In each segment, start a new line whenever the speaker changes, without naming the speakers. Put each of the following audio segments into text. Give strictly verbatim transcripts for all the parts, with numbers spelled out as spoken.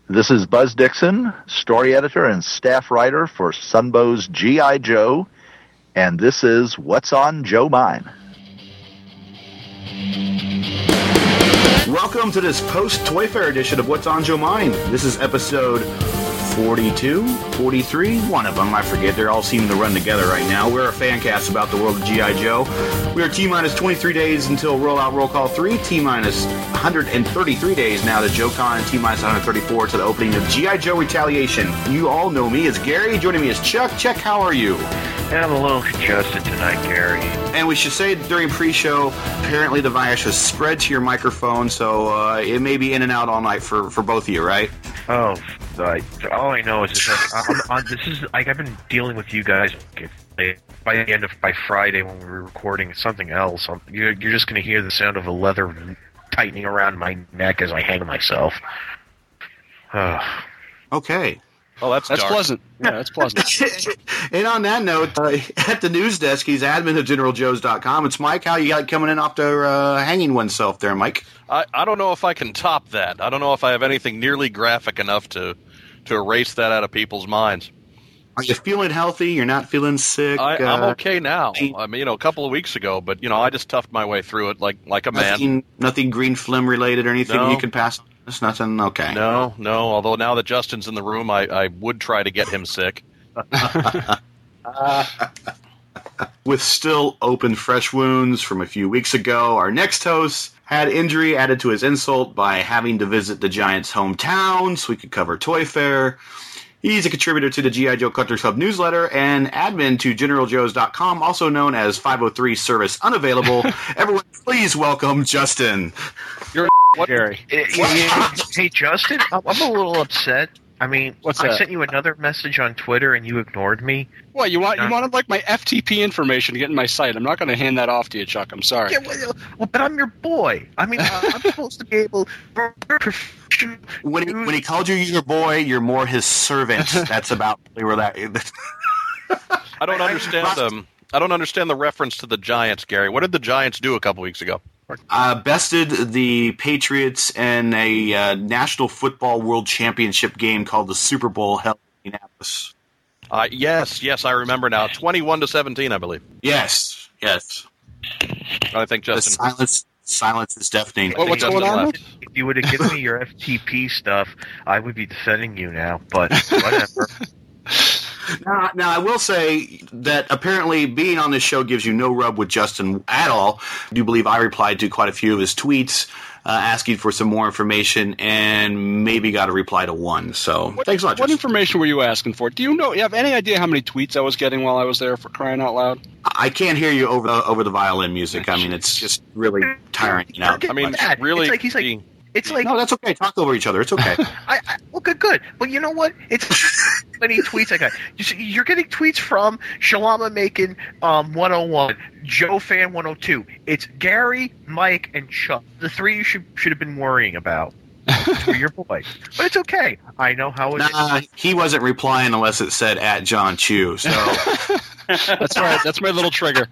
This is Buzz Dixon, story editor and staff writer for Sunbow's G I. Joe, and this is What's on Joe Mine.
Welcome to this post-Toy Fair edition of What's on Joe Mine. This is episode forty-two, forty-three, one of them, I forget. They're all seeming to run together right now. We're a fan cast about the world of G I. Joe. We are T-minus twenty-three days until Rollout Roll Call three, T-minus one hundred thirty-three days now to JoeCon, and T-minus one hundred thirty-four to the opening of G I. Joe Retaliation. You all know me as Gary. Joining me is Chuck. Chuck, how are you?
Yeah, I'm a little congested tonight, Gary.
And we should say during pre-show, apparently the virus has spread to your microphone, so uh, it may be in and out all night for, for both of you, right?
Oh, I, all I know is that I'm, I'm, this is like I've been dealing with you guys by the end of by Friday when we were recording something else. I'm, you're, you're just going to hear the sound of a leather tightening around my neck as I hang myself. Oh.
Okay.
Oh, that's
that's
dark.
pleasant. Yeah, that's pleasant.
And on that note, uh, at the news desk, he's admin of General Joes dot com. It's Mike. How you got coming in after uh, hanging oneself there, Mike?
I, I don't know if I can top that. I don't know if I have anything nearly graphic enough to to erase that out of people's minds.
Are you feeling healthy? You're not feeling sick?
I,
uh,
I'm okay now. I mean, you know, a couple of weeks ago, but you know, I just toughed my way through it like like a
nothing,
man.
Nothing green phlegm related or anything
No.
you can pass? It's nothing? Okay.
No, no. Although now that Justin's in the room, I, I would try to get him sick.
With still open fresh wounds from a few weeks ago, our next host had injury added to his insult by having to visit the Giants' hometown so we could cover Toy Fair. He's a contributor to the G I. Joe Collectors Club newsletter and admin to General Joes dot com, also known as five oh three Service Unavailable. Everyone, please welcome Justin.
You're what?
Gary.
Hey, Justin, I'm I'm a little upset. I mean,
What's
I
that?
sent you another message on Twitter and you ignored me.
What, you want? You
Uh,
wanted like my F T P information to get in my site. I'm not going to hand that off to you, Chuck. I'm sorry.
Yeah, well, well, but I'm your boy. I mean, uh, I'm supposed to be able.
When he, when he called you your boy, you're more his servant. That's about where that.
I don't understand um I don't understand the reference to the Giants, Gary. What did the Giants do a couple weeks ago?
Uh, bested the Patriots in a uh, National Football World Championship game called the Super Bowl held in Indianapolis.
Uh, yes, yes, I remember now. Twenty-one to seventeen, I believe.
Yes, yes.
I think
The
Justin.
silence, silence is deafening.
What- what's
Justin
going on?
left.
If you would have given me your F T P stuff, I would be defending you now. But whatever.
Now, now, I will say that apparently being on this show gives you no rub with Justin at all. I do believe I replied to quite a few of his tweets uh, asking for some more information and maybe got a reply to one. So
What,
thanks a lot,
what
Justin.
information were you asking for? Do you know? You have any idea how many tweets I was getting while I was there, for crying out loud?
I can't hear you over the, over the violin music. I mean, it's just really tiring out.
I mean,
Dad,
really.
it's like he's like
the-
it's like
No, that's okay. Talk over each other. It's okay.
I, I well, good, good. But you know what? It's many tweets I got. You see, you're getting tweets from Shalama Macon, um, one oh one, Joe Fan one oh two. It's Gary, Mike, and Chuck. The three you should should have been worrying about. For your boy, but it's okay. I know how it
Nah,
is.
he wasn't replying unless it said at John Chu. So
That's right. That's my little trigger.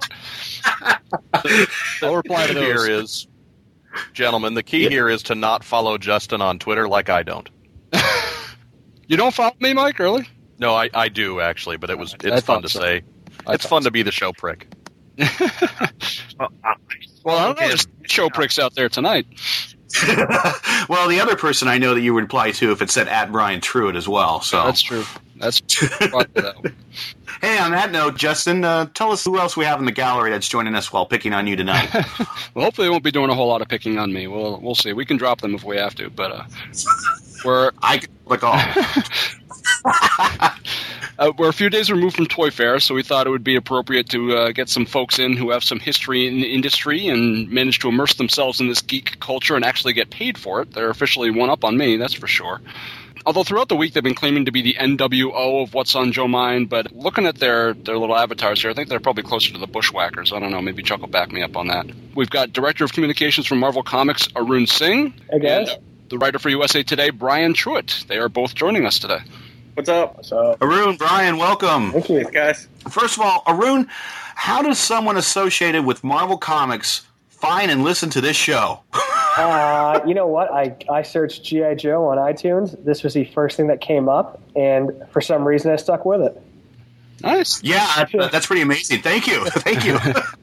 I'll reply to
key here
those.
is, gentlemen, the key here is to not follow Justin on Twitter like I don't.
You don't follow me, Mike? Really?
No, I, I do actually, but it was
I
it's fun
thought
to
so.
say.
I
It's
thought
fun
so.
to be the show prick.
Well, I,
Well, I don't know.
Okay.
There's show pricks out there tonight.
well, the other person I know that you would reply to if it said at Brian Truitt as well. So
That's true. That's that.
hey, on that note, Justin, uh, tell us who else we have in the gallery that's joining us while picking on you tonight.
Well, hopefully they won't be doing a whole lot of picking on me. We'll we'll see. We can drop them if we have to, but uh, we're
I can click off.
uh, we're a few days removed from Toy Fair, so we thought it would be appropriate to uh, get some folks in who have some history in the industry and manage to immerse themselves in this geek culture and actually get paid for it. They're officially one up on me, that's for sure. Although throughout the week they've been claiming to be the N W O of What's on Joe Mine, but looking at their, their little avatars here, I think they're probably closer to the Bushwhackers. I don't know, maybe Chuck will back me up on that. We've got Director of Communications from Marvel Comics, Arun Singh.
Hey, guys.
And the writer for U S A Today, Brian Truitt. They are both joining us today.
What's up? What's up?
Arun, Brian, welcome.
Thank you. Thanks, guys.
First of all, Arun, how does someone associated with Marvel Comics fine and listen to this show.
uh, you know what? I, I searched G I. Joe on iTunes. This was the first thing that came up, and for some reason I stuck with it.
Nice.
Yeah, that's pretty amazing. Thank you. Thank you.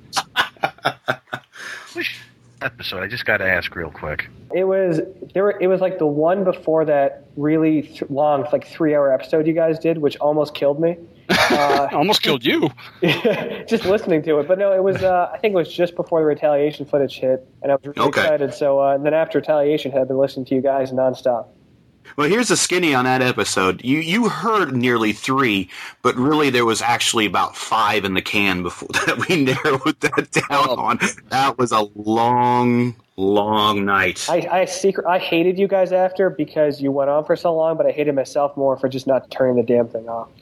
Which episode? I just got to ask real quick.
It was there. Were, it was like the one before that really th- long, like three-hour episode you guys did, which almost killed me. Uh,
almost killed you.
Just listening to it, but no, it was. Uh, I think it was just before the retaliation footage hit, and I was really
okay.
excited. So uh, then after retaliation, I had been listening to you guys nonstop.
Well, here's the skinny on that episode. You you heard nearly three, but really there was actually about five in the can before that we narrowed that down
Oh.
on. That was a long, long night.
I I, secret, I hated you guys after because you went on for so long, but I hated myself more for just not turning the damn thing off.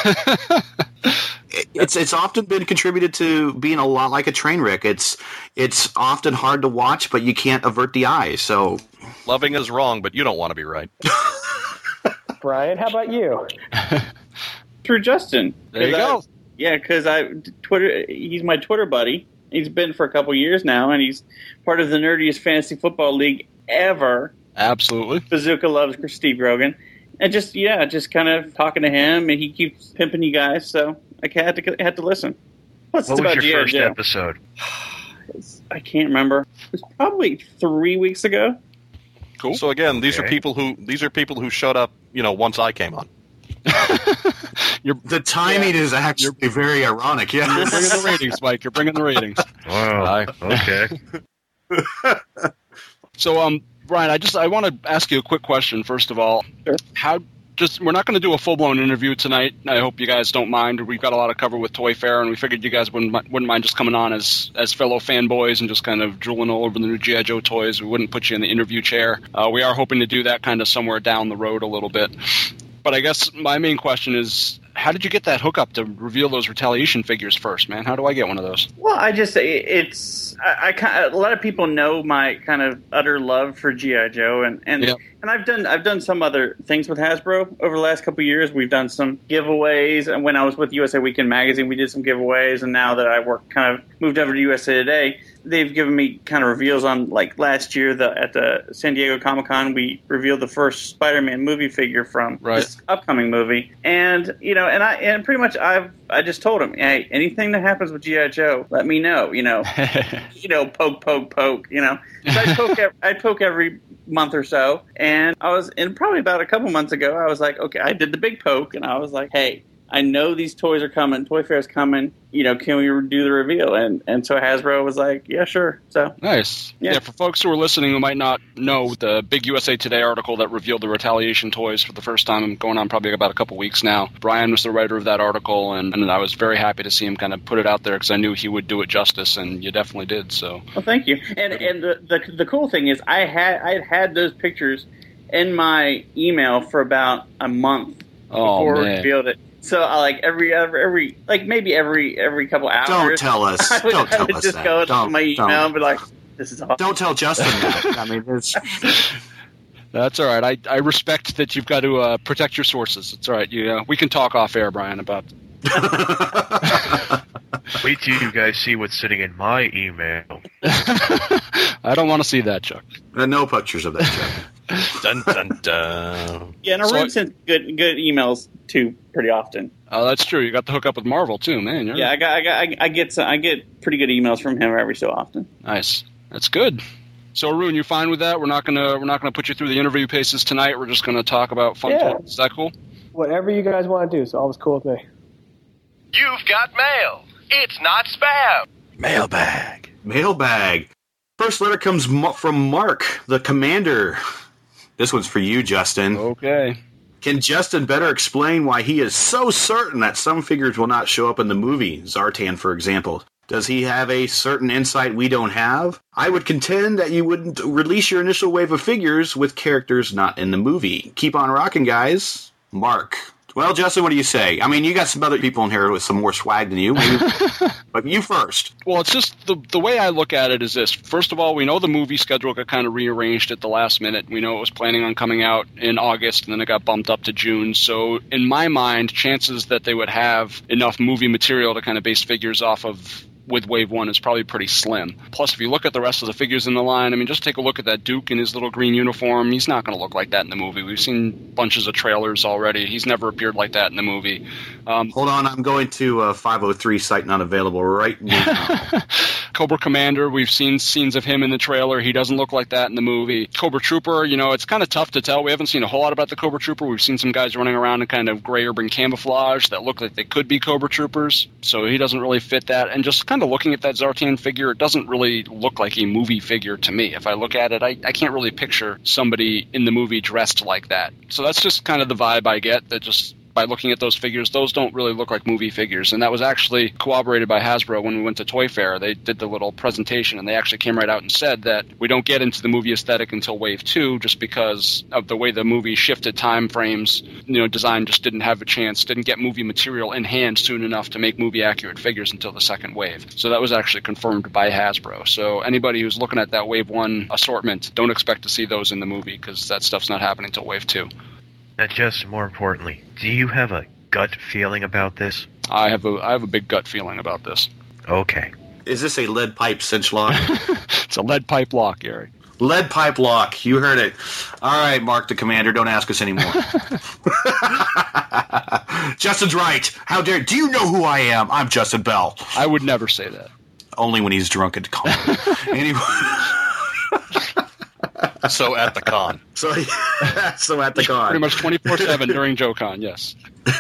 It- it's it's often been contributed to being a lot like a train wreck. It's it's often hard to watch, but you can't avert the eyes. So
Loving is wrong, but you don't want to be right.
Brian, how about you?
Through Justin.
There you
'Cause I-
go.
Yeah, because I Twitter. He's my Twitter buddy. He's been for a couple years now, and he's part of the nerdiest fantasy football league ever.
Absolutely.
Bazooka loves Steve Rogan, and just yeah, just kind of talking to him, and he keeps pimping you guys. So I had to had to listen. What's
What was
about
your
G I.
first
Joe?
episode?
It's- I can't remember. It was probably three weeks ago.
Cool.
So again, these
Okay.
are people who these are people who showed up, you know, once I came on.
You're
the timing is actually very ironic. Yeah.
You're bringing the ratings, Mike. You're bringing the ratings.
Wow. Okay.
So, um, Brian, I just I want to ask you a quick question. First of all,
Sure.
how just we're not going to do a full blown interview tonight. I hope you guys don't mind. We've got a lot of cover with Toy Fair, and we figured you guys wouldn't mi- wouldn't mind just coming on as as fellow fanboys and just kind of drooling all over the new G I. Joe toys. We wouldn't put you in the interview chair. Uh, we are hoping to do that kind of somewhere down the road a little bit. But I guess my main question is, how did you get that hookup to reveal those retaliation figures first, man? How do I get one of those?
Well, I just it's I, I kind a lot of people know my kind of utter love for G I. Joe, and and,
Yep.
and I've done I've done some other things with Hasbro over the last couple of years. We've done some giveaways, and when I was with U S A Weekend Magazine, we did some giveaways. And now that I work kind of moved over to U S A Today, they've given me kind of reveals on like last year the at the San Diego Comic Con we revealed the first Spider-Man movie figure from
Right.
this upcoming movie, and you know, and I and pretty much I've I just told him, hey, anything that happens with G I. Joe, let me know. You know, you know, poke, poke, poke. You know, so I poke ev- I poke every month or so, and I was and probably about a couple months ago, I was like, okay, I did the big poke, and I was like, hey, I know these toys are coming, Toy Fair's coming. You know, can we do the reveal? And and so Hasbro was like, yeah, sure. So
Nice.
Yeah.
Yeah. For folks who are listening who might not know, the big U S A Today article that revealed the retaliation toys for the first time, going on probably about a couple weeks now. Brian was the writer of that article, and, and I was very happy to see him kind of put it out there because I knew he would do it justice, and you definitely did. So
well, thank you. And and the, the the cool thing is, I had I had had those pictures in my email for about a month
Oh,
before we
man.
revealed it. So I like every every, every like maybe every every couple hours.
Don't tell us.
I would,
Don't
I
tell
would
us
just
that.
go
Don't-
to my email
don't.
and be like, "This is awesome."
Don't tell Justin that. I mean, it's,
that's all right. I, I respect that you've got to uh, protect your sources. It's all right. You, uh, we can talk off air, Brian, about
Wait till you guys see what's sitting in my email.
I don't want to see that, Chuck.
no pictures of that, Chuck.
Dun dun dun.
Yeah, and I
So
read
I-
sent good good emails too pretty often.
Oh, that's true. You got the hook up with Marvel too, man. You're
Yeah, I got I got I, I get some, I get pretty good emails from him every so often.
nice. That's good. So, Arun, you fine with that? We're not gonna we're not gonna put you through the interview paces tonight. We're just gonna talk about fun
Yeah.
toys. Is that cool?
Whatever you guys want to do, so always cool with me.
You've got mail. It's not spam.
Mailbag.
Mailbag. First letter comes mo- from Mark, the commander. This one's for you, Justin.
Okay.
Can Justin better explain why he is so certain that some figures will not show up in the movie? Zartan, for example. Does he have a certain insight we don't have? I would contend that you wouldn't release your initial wave of figures with characters not in the movie. Keep on rocking, guys. Mark. Well, Justin, what do you say? I mean, you got some other people in here with some more swag than you. Maybe, but you first.
Well, it's just the the way I look at it is this. First of all, we know the movie schedule got kind of rearranged at the last minute. We know it was planning on coming out in August, and then it got bumped up to June. So, in my mind, chances that they would have enough movie material to kind of base figures off of with Wave one is probably pretty slim. Plus, if you look at the rest of the figures in the line, I mean, just take a look at that Duke in his little green uniform. He's not going to look like that in the movie. We've seen bunches of trailers already. He's never appeared like that in the movie. Um,
Hold on, I'm going to uh, five oh three site not available right now.
Cobra Commander, we've seen scenes of him in the trailer. He doesn't look like that in the movie. Cobra Trooper, you know, it's kind of tough to tell. We haven't seen a whole lot about the Cobra Trooper. We've seen some guys running around in kind of gray urban camouflage that look like they could be Cobra Troopers, so he doesn't really fit that. And just kind of looking at that Zartan figure, it doesn't really look like a movie figure to me. If I look at it, I, I can't really picture somebody in the movie dressed like that. So that's just kind of the vibe I get, that just by looking at those figures, those don't really look like movie figures. And that was actually corroborated by Hasbro when we went to Toy Fair. They did the little presentation, and they actually came right out and said that we don't get into the movie aesthetic until Wave two, just because of the way the movie shifted time frames. You know, design just didn't have a chance, didn't get movie material in hand soon enough to make movie-accurate figures until the second wave. So that was actually confirmed by Hasbro. So anybody who's looking at that Wave one assortment, don't expect to see those in the movie, because that stuff's not happening until Wave two.
And just more importantly, do you have a gut feeling about this?
I have a I have a big gut feeling about this.
Okay.
Is this a lead pipe cinch lock?
It's a lead pipe lock, Gary.
Lead pipe lock. You heard it. All right, Mark the Commander, don't ask us anymore. Justin's right. How dare... Do you know who I am? I'm Justin Bell.
I would never say that.
Only when he's drunk at con. Anyway...
So at the con.
So, so at the con.
Pretty much twenty-four seven during JoeCon, yes.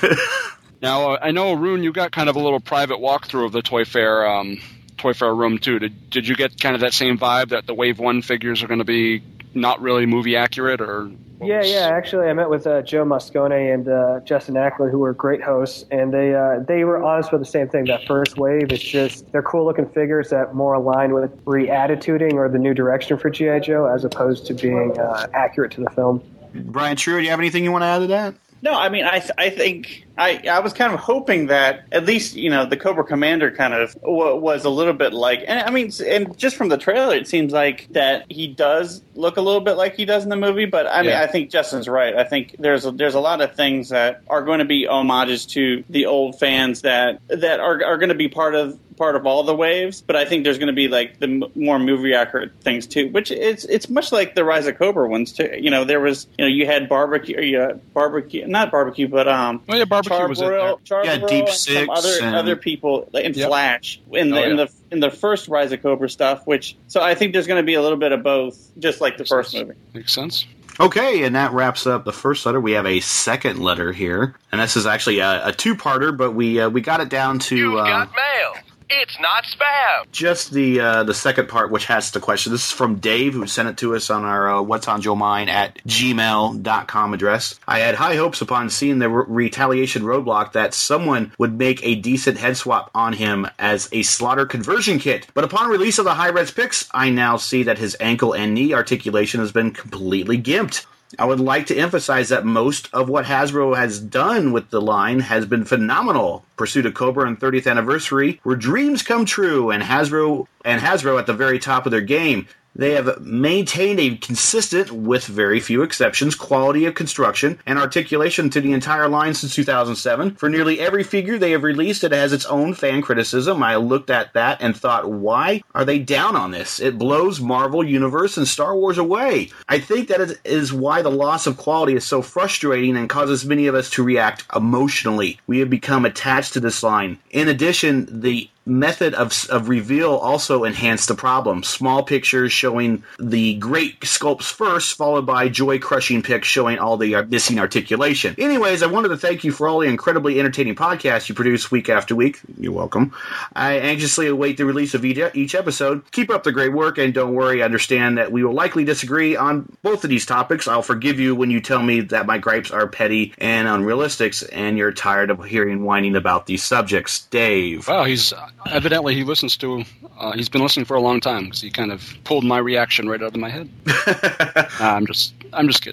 Now, uh, I know, Arun, you got kind of a little private walkthrough of the Toy Fair um, Toy Fair room, too. Did, did you get kind of that same vibe that the Wave one figures are going to be not really movie accurate? Or
Yeah,
was...
yeah. Actually, I met with uh, Joe Moscone and uh, Justin Ackler, who were great hosts, and they uh, they were honest with the same thing. That first wave, it's just they're cool-looking figures that more align with re-attituding or the new direction for G I. Joe, as opposed to being uh, accurate to the film.
Brian True, do you have anything you want to add to that?
No, I mean, I th- I think I I was kind of hoping that at least, you know, the Cobra Commander kind of w- was a little bit like, and I mean, and just from the trailer, it seems like that he does look a little bit like he does in the movie. But I mean,
Yeah.
I think Justin's right. I think there's a, there's a lot of things that are going to be homages to the old fans that that are are going to be part of. part of all the waves, but I think there's going to be like the m- more movie accurate things too, which it's it's much like the Rise of Cobra ones too. You know, there was, you know, you had barbecue, yeah, barbecue, not barbecue, but um,
Oh, yeah, Barbecue was in there.
Charborough,
Yeah,
Charborough,
Deep
and some
Six
other
and-
other people in
Yep.
Flash in the
Oh,
in
yeah.
the in the first Rise of Cobra stuff. Which so I think there's going to be a little bit of both, just like the first movie.
Makes sense.
Okay, and that wraps up the first letter. We have a second letter here, and this is actually a, a two-parter, but we uh, we got it down to
You've
uh,
got mail. It's not spam.
just the uh, the second part, which has the question. This is from Dave, who sent it to us on our uh, What's on Joe Mind at gmail dot com address. I had high hopes upon seeing the re- retaliation roadblock that someone would make a decent head swap on him as a slaughter conversion kit. But upon release of the high-res pics, I now see that his ankle and knee articulation has been completely gimped. I would like to emphasize that most of what Hasbro has done with the line has been phenomenal. Pursuit of Cobra and thirtieth anniversary were dreams come true, and Hasbro and Hasbro at the very top of their game. They have maintained a consistent, with very few exceptions, quality of construction and articulation to the entire line since two thousand seven. For nearly every figure they have released, it has its own fan criticism. I looked at that and thought, why are they down on this? It blows Marvel Universe and Star Wars away. I think that is why the loss of quality is so frustrating and causes many of us to react emotionally. We have become attached to this line. In addition, the method of, of reveal also enhanced the problem. Small pictures showing the great sculpts first, followed by joy-crushing pics showing all the uh, missing articulation. Anyways, I wanted to thank you for all the incredibly entertaining podcasts you produce week after week. You're welcome. I anxiously await the release of each, each episode. Keep up the great work, and don't worry, I understand that we will likely disagree on both of these topics. I'll forgive you when you tell me that my gripes are petty and unrealistic, and you're tired of hearing whining about these subjects. Dave.
Wow, he's evidently he listens to. Uh, he's been listening for a long time because he kind of pulled my reaction right out of my head. uh, I'm just, I'm just kidding.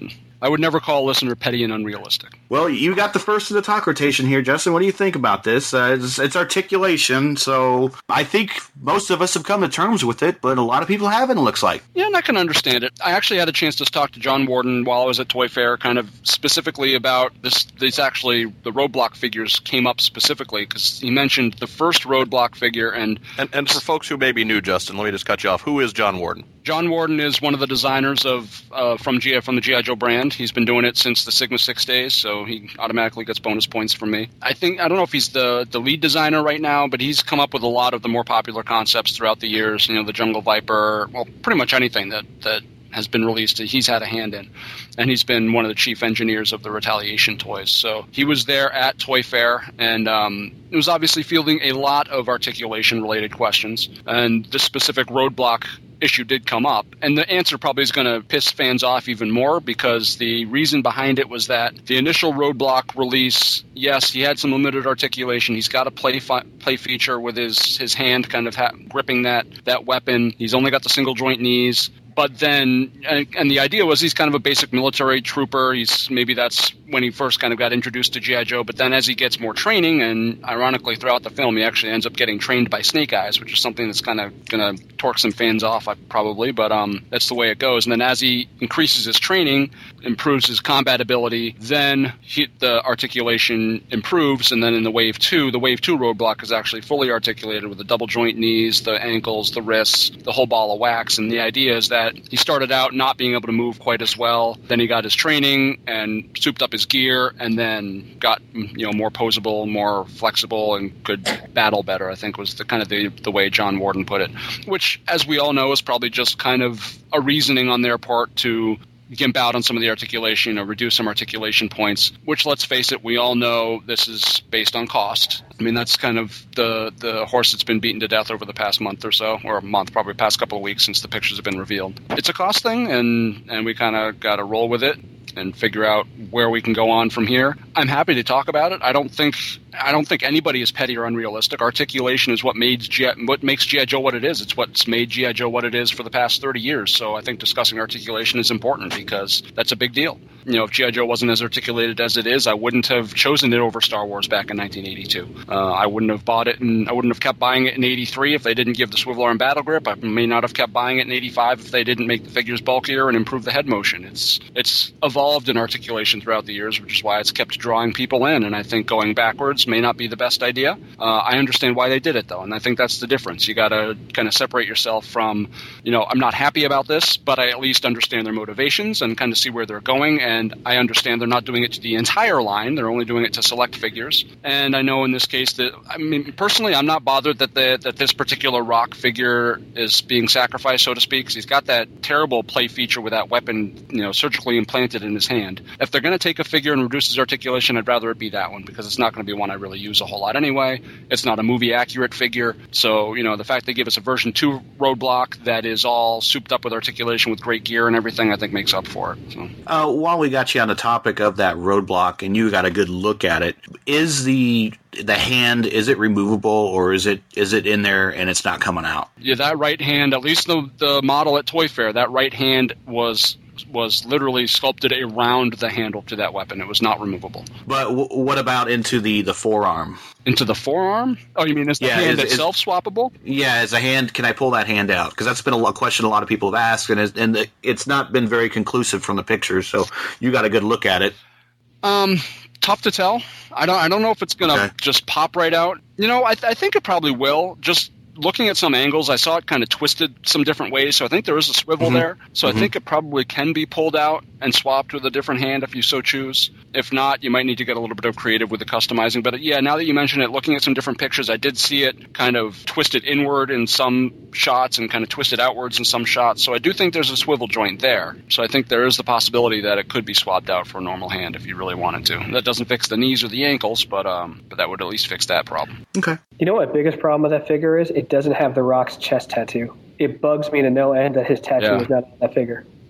I would never call a listener petty and unrealistic.
Well, you got the first of the talk rotation here, Justin. What do you think about this? Uh, it's, it's articulation, so I think most of us have come to terms with it, but a lot of people haven't, it looks like.
Yeah, and I can understand it. I actually had a chance to talk to John Warden while I was at Toy Fair, kind of specifically about this. These actually, the Roadblock figures came up specifically, because he mentioned the first Roadblock figure. And,
and and for folks who may be new, Justin, let me just cut you off. Who is John Warden?
John Warden is one of the designers of uh, from G from the G I. Joe brand. He's been doing it since the Sigma six days, so he automatically gets bonus points from me. I think I don't know if he's the, the lead designer right now, but he's come up with a lot of the more popular concepts throughout the years. You know, the Jungle Viper, well, pretty much anything that that has been released, he's had a hand in. And he's been one of the chief engineers of the Retaliation toys. So he was there at Toy Fair, and um, it was obviously fielding a lot of articulation-related questions. And this specific Roadblock issue did come up. And the answer probably is going to piss fans off even more, because the reason behind it was that the initial Roadblock release, yes, he had some limited articulation. He's got a play fi- play feature with his, his hand kind of ha- gripping that, that weapon. He's only got the single joint knees. But then, and, and the idea was he's kind of a basic military trooper. He's maybe that's when he first kind of got introduced to G I. Joe. But then as he gets more training, and ironically throughout the film, he actually ends up getting trained by Snake Eyes, which is something that's kind of going to torque some fans off, probably. But um, that's the way it goes. And then as he increases his training, improves his combat ability, then he, the articulation improves. And then in the Wave two, the Wave two Roadblock is actually fully articulated with the double joint knees, the ankles, the wrists, the whole ball of wax. And the idea is that he started out not being able to move quite as well. Then he got his training and souped up his gear, and then got, you know, more posable, more flexible, and could battle better, I think was the kind of the, the way John Warden put it. Which, as we all know, is probably just kind of a reasoning on their part to gimp out on some of the articulation or reduce some articulation points, which, let's face it, we all know this is based on cost. I mean, that's kind of the, the horse that's been beaten to death over the past month or so, or a month, probably past couple of weeks since the pictures have been revealed. It's a cost thing, and, and we kind of got to roll with it and figure out where we can go on from here. I'm happy to talk about it. I don't think I don't think anybody is petty or unrealistic. Articulation is what made G I, what makes G I. Joe what it is. It's what's made G I. Joe what it is for the past thirty years. So I think discussing articulation is important, because that's a big deal. You know, if G I. Joe wasn't as articulated as it is, I wouldn't have chosen it over Star Wars back in nineteen eighty-two. Uh, I wouldn't have bought it, and I wouldn't have kept buying it in eighty-three if they didn't give the swivel arm battle grip. I may not have kept buying it in eighty-five if they didn't make the figures bulkier and improve the head motion. It's it's evolved in articulation throughout the years, which is why it's kept drawing people in. And I think going backwards may not be the best idea. Uh, I understand why they did it, though, and I think that's the difference. You got to kind of separate yourself from, you know, I'm not happy about this, but I at least understand their motivations and kind of see where they're going. And I understand they're not doing it to the entire line; they're only doing it to select figures. And I know in this case that, I mean, personally, I'm not bothered that the, that this particular Rock figure is being sacrificed, so to speak, because he's got that terrible play feature with that weapon, you know, surgically implanted in his hand. If they're going to take a figure and reduce his articulation, I'd rather it be that one, because it's not going to be one I really use a whole lot anyway. It's not a movie accurate figure. So, you know, the fact they give us a version two Roadblock that is all souped up with articulation with great gear and everything, I think makes up for it. So.
Uh, while we got you on the topic of that Roadblock and you got a good look at it, is the the hand, is it removable, or is it is it in there and it's not coming out?
Yeah, that right hand, at least the the model at Toy Fair, that right hand was was literally sculpted around the handle to that weapon. It was not removable.
But w- what about into the, the forearm?
Into the forearm? Oh, you mean is the yeah, hand is, itself is, swappable?
Yeah, as a hand, can I pull that hand out? Because that's been a question a lot of people have asked, and it's, and it's not been very conclusive from the pictures, so you got a good look at it.
Um, tough to tell. I don't I don't know if it's going to okay. just pop right out. You know, I, th- I think it probably will. Just looking at some angles, I saw it kind of twisted some different ways, so I think there is a swivel mm-hmm. there. So mm-hmm. I think it probably can be pulled out and swapped with a different hand if you so choose. If not, you might need to get a little bit of creative with the customizing. But yeah, now that you mention it, looking at some different pictures, I did see it kind of twisted inward in some shots and kind of twisted outwards in some shots. So I do think there's a swivel joint there. So I think there is the possibility that it could be swapped out for a normal hand if you really wanted to. That doesn't fix the knees or the ankles, but um, but that would at least fix that problem.
Okay.
You know what the biggest problem with that figure is? It doesn't have the Rock's chest tattoo. It bugs me to no end that his tattoo yeah. is not on that figure.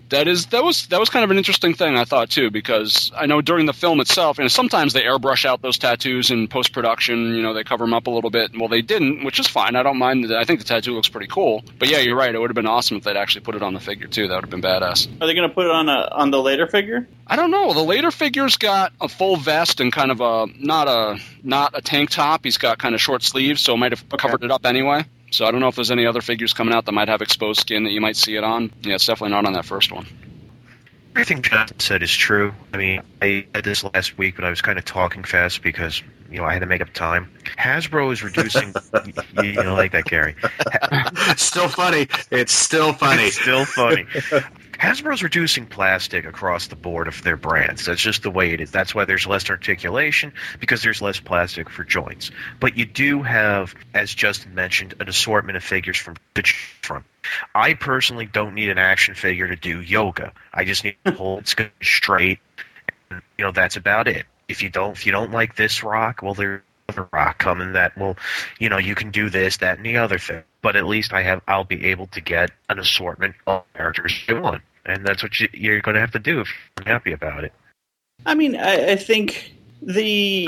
That is that was that was kind of an interesting thing, I thought, too, because I know during the film itself, and sometimes they airbrush out those tattoos in post production. You know, they cover them up a little bit. Well, they didn't, which is fine. I don't mind. I think the tattoo looks pretty cool. But yeah, you're right. It would have been awesome if they'd actually put it on the figure too. That would have been badass.
Are they going to put it on a on the later figure?
I don't know. The later figure's got a full vest and kind of a not a not a tank top. He's got kind of short sleeves, so it might have okay. covered it up anyway. So I don't know if there's any other figures coming out that might have exposed skin that you might see it on. Yeah, it's definitely not on that first one.
Everything John said is true. I mean, I had this last week, but I was kind of talking fast because, you know, I had to make up time. Hasbro is reducing... you, you don't like that, Gary.
Still funny. It's still funny.
It's still funny. Hasbro's reducing plastic across the board of their brands. That's just the way it is. That's why there's less articulation, because there's less plastic for joints. But you do have, as Justin mentioned, an assortment of figures from to choose from. I personally don't need an action figure to do yoga. I just need to hold it straight. And, you know, that's about it. If you don't, if you don't like this rock, well, there's another rock coming that will, you know, you can do this, that, and the other thing. But at least I have, I'll be able to get an assortment of characters you want. And that's what you, you're going to have to do if you're happy about it.
I mean, I, I think the,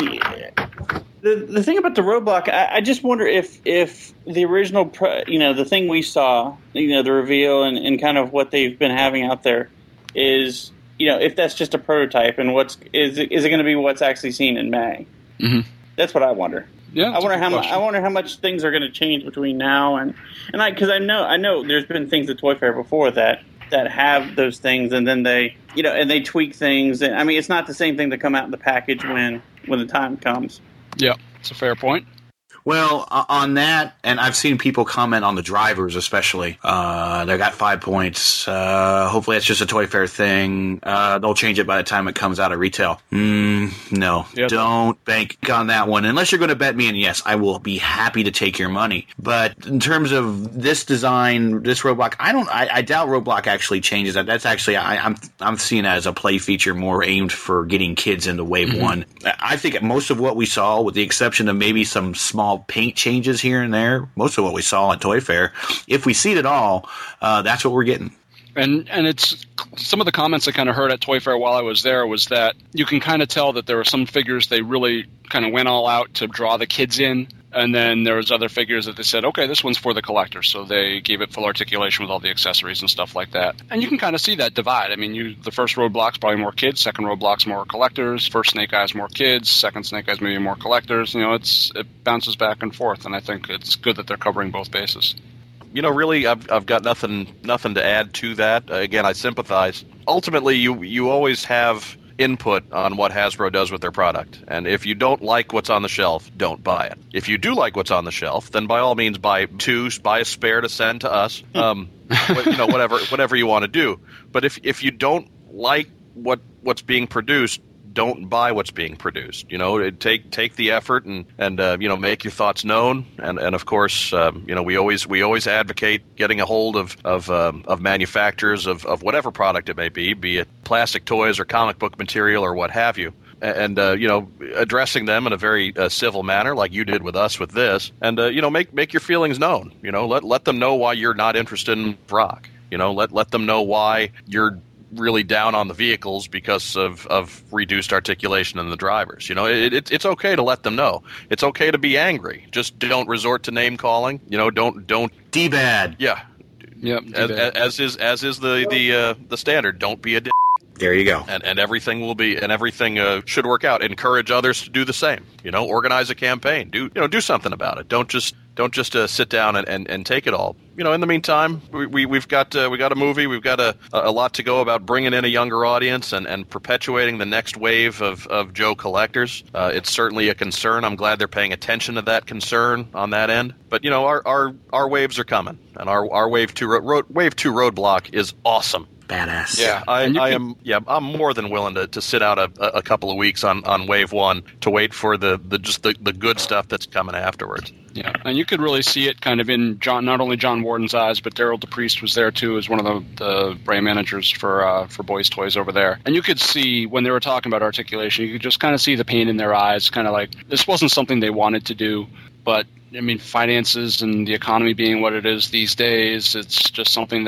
the the thing about the roadblock, I, I just wonder if if the original, you know, the thing we saw, you know, the reveal and, and kind of what they've been having out there is, you know, if that's just a prototype and what's is it, is it going to be what's actually seen in May?
Mm-hmm.
That's what I wonder.
Yeah,
I wonder how much. I wonder how much things are going to change between now and and I because I know I know there's been things at Toy Fair before that. that have those things, and then they, you know, and they tweak things. And I mean, it's not the same thing to come out in the package when when the time comes.
Yeah, it's a fair point.
Well, uh, on that, and I've seen people comment on the drivers especially. Uh, they got five points. Uh, hopefully that's just a Toy Fair thing. Uh, they'll change it by the time it comes out at retail. Mm, no, yeah, don't bank on that one. Unless you're going to bet me, and yes, I will be happy to take your money. But in terms of this design, this roadblock, I don't, I, I doubt roadblock actually changes that. That's actually, I, I'm, I'm seeing that as a play feature more aimed for getting kids into Wave mm-hmm. One. I think most of what we saw, with the exception of maybe some small paint changes here and there, most of what we saw at Toy Fair, if we see it all, uh, that's what we're getting.
And and it's some of the comments I kind of heard at Toy Fair while I was there was that you can kind of tell that there were some figures they really kind of went all out to draw the kids in, and then there was other figures that they said, okay, this one's for the collector, so they gave it full articulation with all the accessories and stuff like that. And you can kind of see that divide. I mean, you the first roadblock's probably more kids, second roadblock's more collectors, first Snake Eyes more kids, second Snake Eyes maybe more collectors. You know, it's it bounces back and forth, and I think it's good that they're covering both bases.
You know, really, I've I've got nothing nothing to add to that. Uh, again, I sympathize. Ultimately, you you always have input on what Hasbro does with their product, and if you don't like what's on the shelf, don't buy it. If you do like what's on the shelf, then by all means buy two, buy a spare to send to us. Um, you know, whatever whatever you want to do. But if if you don't like what what's being produced, don't buy what's being produced. You know, take take the effort and and uh, you know, make your thoughts known. And and of course, um, you know, we always we always advocate getting a hold of of um, of manufacturers of of whatever product it may be, be it plastic toys or comic book material or what have you. And uh, you know, addressing them in a very uh, civil manner, like you did with us with this, and uh, you know, make make your feelings known. You know, let let them know why you're not interested in rock. You know, let let them know why you're really down on the vehicles because of, of reduced articulation in the drivers. You know, it, it, it's okay to let them know. It's okay to be angry. Just don't resort to name calling. You know, don't don't
D-bad.
Yeah,
yep.
As, as is as is the the uh, the standard. Don't be a d-
There you go.
And and everything will be and everything uh, should work out. Encourage others to do the same. You know, organize a campaign. Do you know do something about it. Don't just don't just uh, sit down and, and, and take it all. You know, in the meantime, we, we we've got uh, we got a movie. We've got a a lot to go about bringing in a younger audience and, and perpetuating the next wave of, of Joe collectors. Uh, it's certainly a concern. I'm glad they're paying attention to that concern on that end. But you know, our our, our waves are coming, and our our wave two road, wave two roadblock is awesome.
Badass.
Yeah, I,
I
am.
can,
Yeah, I'm more than willing to, to sit out a, a couple of weeks on, on wave one to wait for the, the just the, the good stuff that's coming afterwards.
Yeah, and you could really see it kind of in John, not only John Warden's eyes, but Daryl DePriest was there too as one of the, the brand managers for uh, for Boys Toys over there. And you could see when they were talking about articulation, you could just kind of see the pain in their eyes, kind of like this wasn't something they wanted to do, but I mean, finances and the economy being what it is these days, it's just something that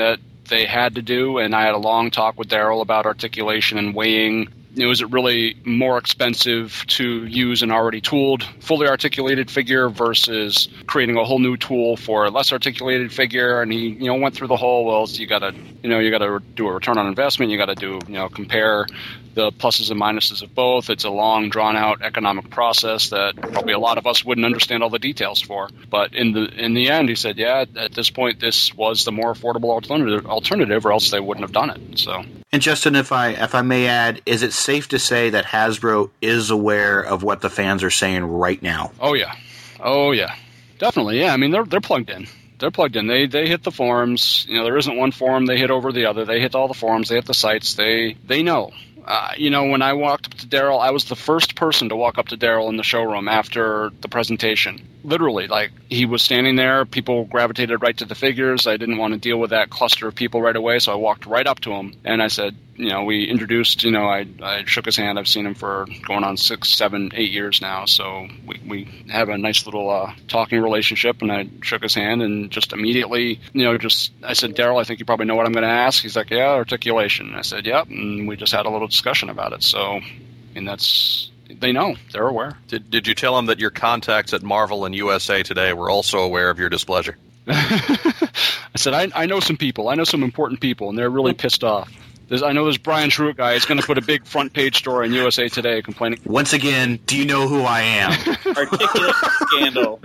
they had to do, and I had a long talk with Daryl about articulation and weighing. You know, is it really more expensive to use an already tooled, fully articulated figure versus creating a whole new tool for a less articulated figure? And he, you know, went through the whole, well, so you got to, you know, you got to do a return on investment. You got to do, you know, compare the pluses and minuses of both. It's a long, drawn-out economic process that probably a lot of us wouldn't understand all the details for. But in the in the end, he said, yeah, at this point, this was the more affordable alternative, alternative, or else they wouldn't have done it. So.
And Justin, if I if I may add, is it safe to say that Hasbro is aware of what the fans are saying right now?
Oh yeah, oh yeah, definitely. Yeah, I mean they're they're plugged in. They're plugged in. They they hit the forums. You know, there isn't one forum they hit over the other. They hit all the forums. They hit the sites. They they know. Uh, you know, when I walked up to Daryl, I was the first person to walk up to Daryl in the showroom after the presentation. Literally, like, he was standing there. People gravitated right to the figures. I didn't want to deal with that cluster of people right away, so I walked right up to him. And I said, you know, we introduced, you know, I, I shook his hand. I've seen him for going on six, seven, eight years now. So we, we have a nice little uh, talking relationship, and I shook his hand and just immediately, you know, just, I said, Daryl, I think you probably know what I'm going to ask. He's like, yeah, articulation. And I said, yep. And we just had a little discussion about it. So, and that's, they know. They're aware.
Did Did you tell them that your contacts at Marvel and U S A Today were also aware of your displeasure?
I said, I, I know some people. I know some important people, and they're really pissed off. There's, I know this Brian Truitt guy is going to put a big front page story in U S A Today complaining.
Once again, do you know who I am?
Articulate scandal.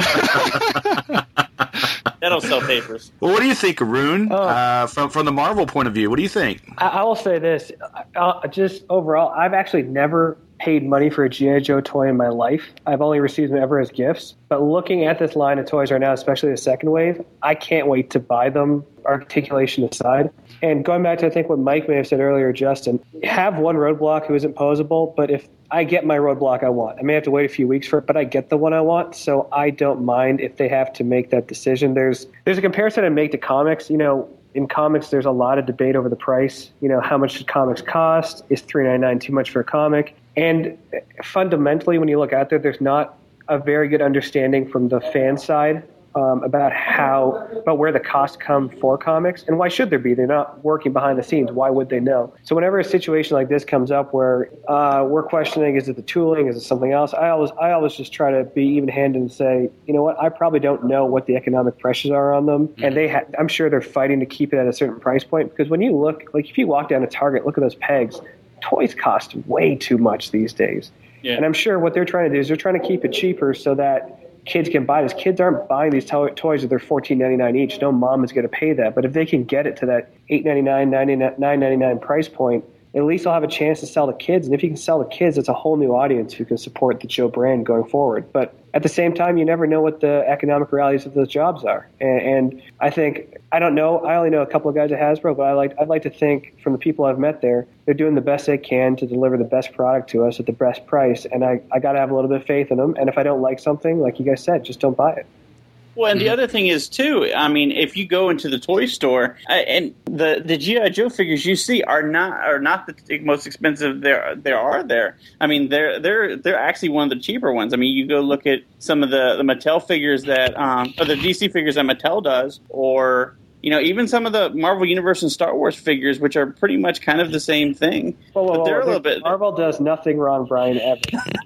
That'll sell papers.
Well, what do you think, Arun?
Oh.
Uh, from from the Marvel point of view, what do you think?
I, I will say this. Uh, just overall, I've actually never paid money for a G I. Joe toy in my life. I've only received them ever as gifts. But looking at this line of toys right now, especially the second wave, I can't wait to buy them, articulation aside. And going back to, I think, what Mike may have said earlier, Justin, have one roadblock who isn't posable, but if I get my roadblock I want, I may have to wait a few weeks for it, but I get the one I want, so I don't mind if they have to make that decision. There's there's a comparison I make to comics. You know, in comics, there's a lot of debate over the price. You know, how much should comics cost? Is three ninety-nine too much for a comic? And fundamentally, when you look out there, there's not a very good understanding from the fan side um, about how about where the costs come for comics, and why should there be? They're not working behind the scenes. Why would they know? So whenever a situation like this comes up where uh, we're questioning, is it the tooling, is it something else? I always I always just try to be even-handed and say, you know what? I probably don't know what the economic pressures are on them, mm-hmm. and they ha- I'm sure they're fighting to keep it at a certain price point, because when you look, like if you walk down to Target, look at those pegs. Toys cost way too much these days. Yeah. And I'm sure what they're trying to do is they're trying to keep it cheaper so that kids can buy this. Kids aren't buying these to- toys if they're fourteen ninety-nine each. No mom is going to pay that. But if they can get it to that eight ninety-nine, nine ninety-nine price point, at least they'll have a chance to sell to kids. And if you can sell to kids, it's a whole new audience who can support the Joe brand going forward. But at the same time, you never know what the economic realities of those jobs are. And, and I think, I don't know, I only know a couple of guys at Hasbro, but I like, I'd like to think from the people I've met there, they're doing the best they can to deliver the best product to us at the best price. And I, I got to have a little bit of faith in them. And if I don't like something, like you guys said, just don't buy it.
Well, and the other thing is, too, I mean, if you go into the toy store, uh, and the, the G I. Joe figures you see are not are not the most expensive there there are there. I mean, they're they're they're actually one of the cheaper ones. I mean, you go look at some of the, the Mattel figures that, um, or the D C figures that Mattel does, or, you know, even some of the Marvel Universe and Star Wars figures, which are pretty much kind of the same thing.
Whoa, whoa,
but they're
whoa,
a little bit.
Marvel does nothing wrong, Brian, ever.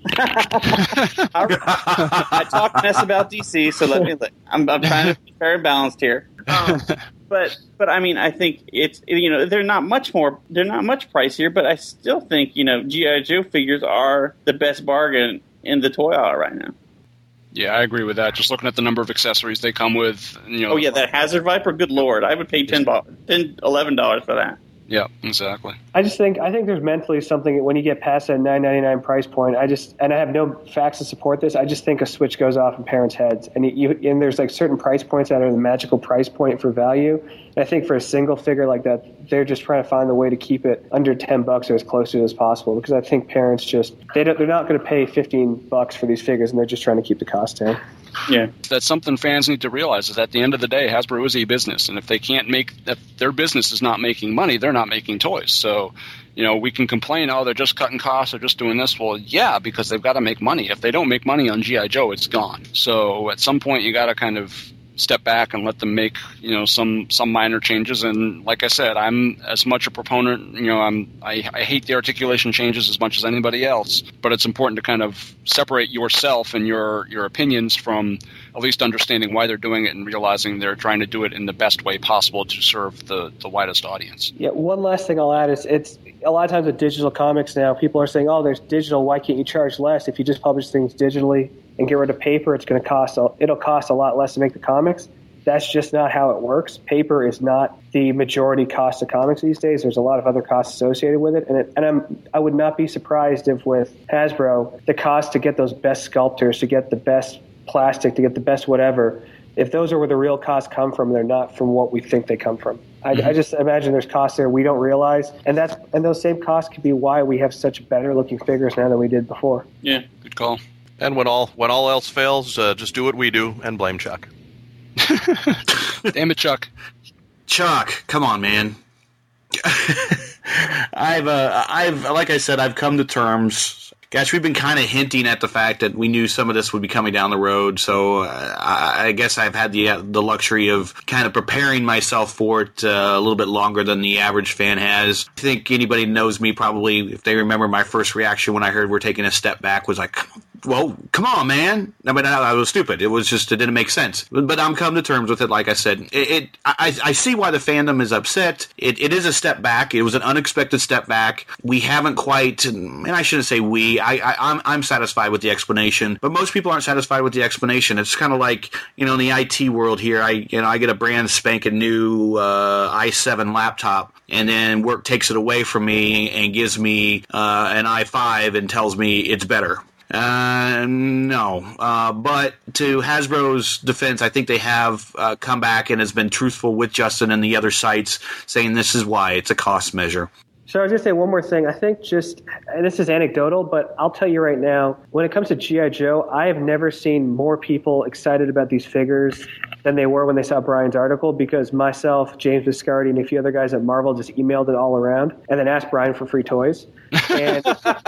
I, I talk mess about D C, so let me. I'm, I'm trying to be fair and balanced here. Um, but but I mean, I think it's, you know, they're not much more. They're not much pricier, but I still think, you know, G I. Joe figures are the best bargain in the toy aisle right now.
Yeah, I agree with that. Just looking at the number of accessories they come with, you know.
Oh yeah, that Hazard Viper. Good lord, I would pay ten dollars, ten, eleven dollars for that.
Yeah, exactly.
I just think I think there's mentally something when you get past that nine ninety-nine price point. I just and I have no facts to support this. I just think a switch goes off in parents' heads, and you and there's like certain price points that are the magical price point for value. And I think for a single figure like that, they're just trying to find the way to keep it under ten bucks or as close to it as possible. Because I think parents just they don't, they're not going to pay fifteen bucks for these figures, and they're just trying to keep the cost down.
Yeah,
that's something fans need to realize is at the end of the day, Hasbro is a business, and if they can't make if their business is not making money, they're not making toys. So, you know, we can complain, oh, they're just cutting costs, they're just doing this. Well, yeah, because they've got to make money. If they don't make money on G I. Joe, it's gone. So at some point, you got to kind of step back and let them make, you know, some some minor changes. And like I said, I'm as much a proponent, you know, I'm I, I hate the articulation changes as much as anybody else, but it's important to kind of separate yourself and your your opinions from at least understanding why they're doing it and realizing they're trying to do it in the best way possible to serve the, the widest audience.
Yeah, one last thing I'll add is it's a lot of times with digital comics now, people are saying, oh, there's digital, why can't you charge less? If you just publish things digitally and get rid of paper, it's going to cost, a, it'll cost a lot less to make the comics. That's just not how it works. Paper is not the majority cost of comics these days. There's a lot of other costs associated with it. And, it, and I'm, I would not be surprised if with Hasbro, the cost to get those best sculptors, to get the best plastic, to get the best whatever, if those are where the real costs come from, they're not from what we think they come from. I, mm-hmm. I just imagine there's costs there we don't realize, and that's and those same costs could be why we have such better looking figures now than we did before.
Yeah, good call.
And when all when all else fails, uh, just do what we do and blame Chuck.
Damn it, Chuck.
Chuck, come on, man. I've uh, I've like I said, I've come to terms. Gosh, we've been kind of hinting at the fact that we knew some of this would be coming down the road, so uh, I, I guess I've had the uh, the luxury of kind of preparing myself for it uh, a little bit longer than the average fan has. I think anybody who knows me probably, if they remember my first reaction when I heard we're taking a step back, was like, well, come on, man. I mean, I, I was stupid. It was just, it didn't make sense. But, but I'm come to terms with it, like I said. It, it I, I see why the fandom is upset. It, it is a step back. It was an unexpected step back. We haven't quite, and I shouldn't say we, I, I, I'm, I'm satisfied with the explanation, but most people aren't satisfied with the explanation. It's kind of like, you know, in the I T world here, I, you know, I get a brand spanking new uh, i seven laptop, and then work takes it away from me and gives me uh, an i five and tells me it's better. Uh, no. Uh, but to Hasbro's defense, I think they have uh, come back and has been truthful with Justin and the other sites, saying this is why. It's a cost measure.
So I was going to say one more thing. I think just, and this is anecdotal, but I'll tell you right now, when it comes to G I. Joe, I have never seen more people excited about these figures than they were when they saw Brian's article, because myself, James Biscardi, and a few other guys at Marvel just emailed it all around and then asked Brian for free toys. And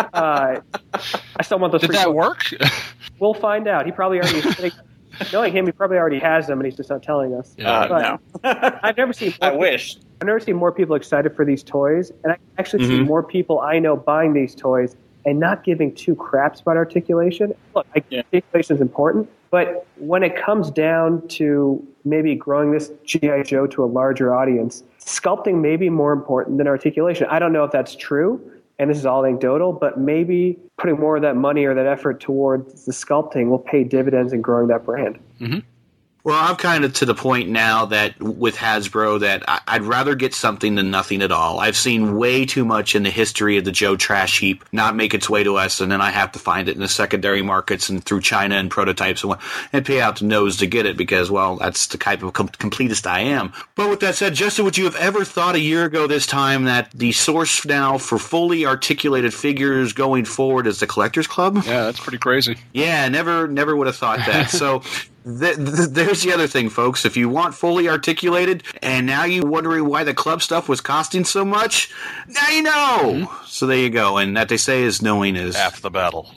uh, I still want those
Did
free
that
toys.
work?
We'll find out. He probably already, knowing him, he probably already has them and he's just not telling us.
Uh,
But
no.
I've never seen
I
more
wish.
I've never seen more people excited for these toys, and I actually see
Mhm.
more people I know buying these toys and not giving two craps about articulation. Look, I,
Yeah.
articulation is important, but when it comes down to maybe growing this G I. Joe to a larger audience, sculpting may be more important than articulation. I don't know if that's true, and this is all anecdotal, but maybe putting more of that money or that effort towards the sculpting will pay dividends in growing that brand.
Mm-hmm.
Well, I'm kind of to the point now that with Hasbro that I- I'd rather get something than nothing at all. I've seen way too much in the history of the Joe trash heap not make its way to us, and then I have to find it in the secondary markets and through China and prototypes and, what, and pay out the nose to get it because, well, that's the type of com- completist I am. But with that said, Justin, would you have ever thought a year ago this time that the source now for fully articulated figures going forward is the Collectors Club?
Yeah, that's pretty crazy.
Yeah, never, never would have thought that. So th- th- there's the other thing, folks. If you want fully articulated, and now you're wondering why the club stuff was costing so much, now you know. Mm-hmm. So there you go. And that they say is knowing is
half the battle.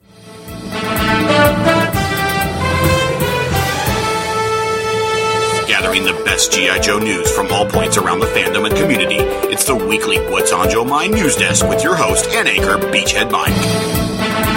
Gathering the best G I. Joe news from all points around the fandom and community. It's the weekly What's on Joe Mind news desk with your host and anchor, Beachhead Mike.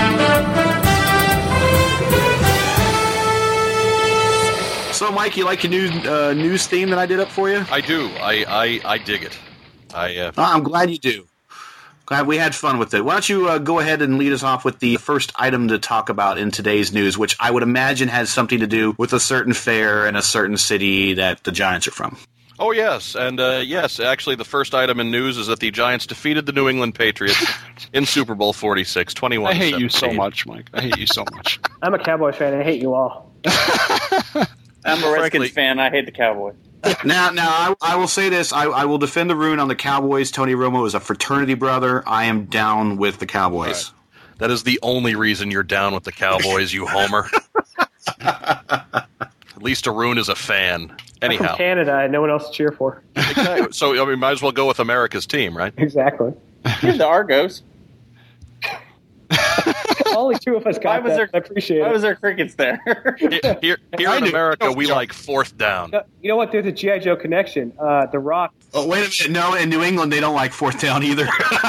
So, Mike, you like your new uh, news theme that I did up for you?
I do. I I, I dig it. I. Uh,
oh, I'm glad you do. Glad we had fun with it. Why don't you uh, go ahead and lead us off with the first item to talk about in today's news, which I would imagine has something to do with a certain fair in a certain city that the Giants are from.
Oh, yes. And uh, yes, actually, the first item in news is that the Giants defeated the New England Patriots in Super Bowl forty-six, twenty-one
I hate you so
seventeen.
much, Mike. I hate you so much.
I'm a Cowboys fan. I hate you all.
I'm a Redskins
Frankly-
fan. I hate the Cowboys.
Now, now I, I will say this. I, I will defend the rune on the Cowboys. Tony Romo is a fraternity brother. I am down with the Cowboys.
Right. That is the only reason you're down with the Cowboys, you homer. At least Arun is a fan.
I'm
Anyhow.
from Canada. I had no one else to cheer for.
Exactly. So, I mean, might as well go with America's team, right?
Exactly.
Here's the Argos.
All only two of us
Why
got
was
that.
there?
I appreciate
Why
it.
was there crickets there?
Here, here, here
I
in
knew.
America, we like fourth down.
You know what? There's a G I. Joe connection. Uh, the Rock.
Oh, wait a minute. No, in New England, they don't like fourth down either.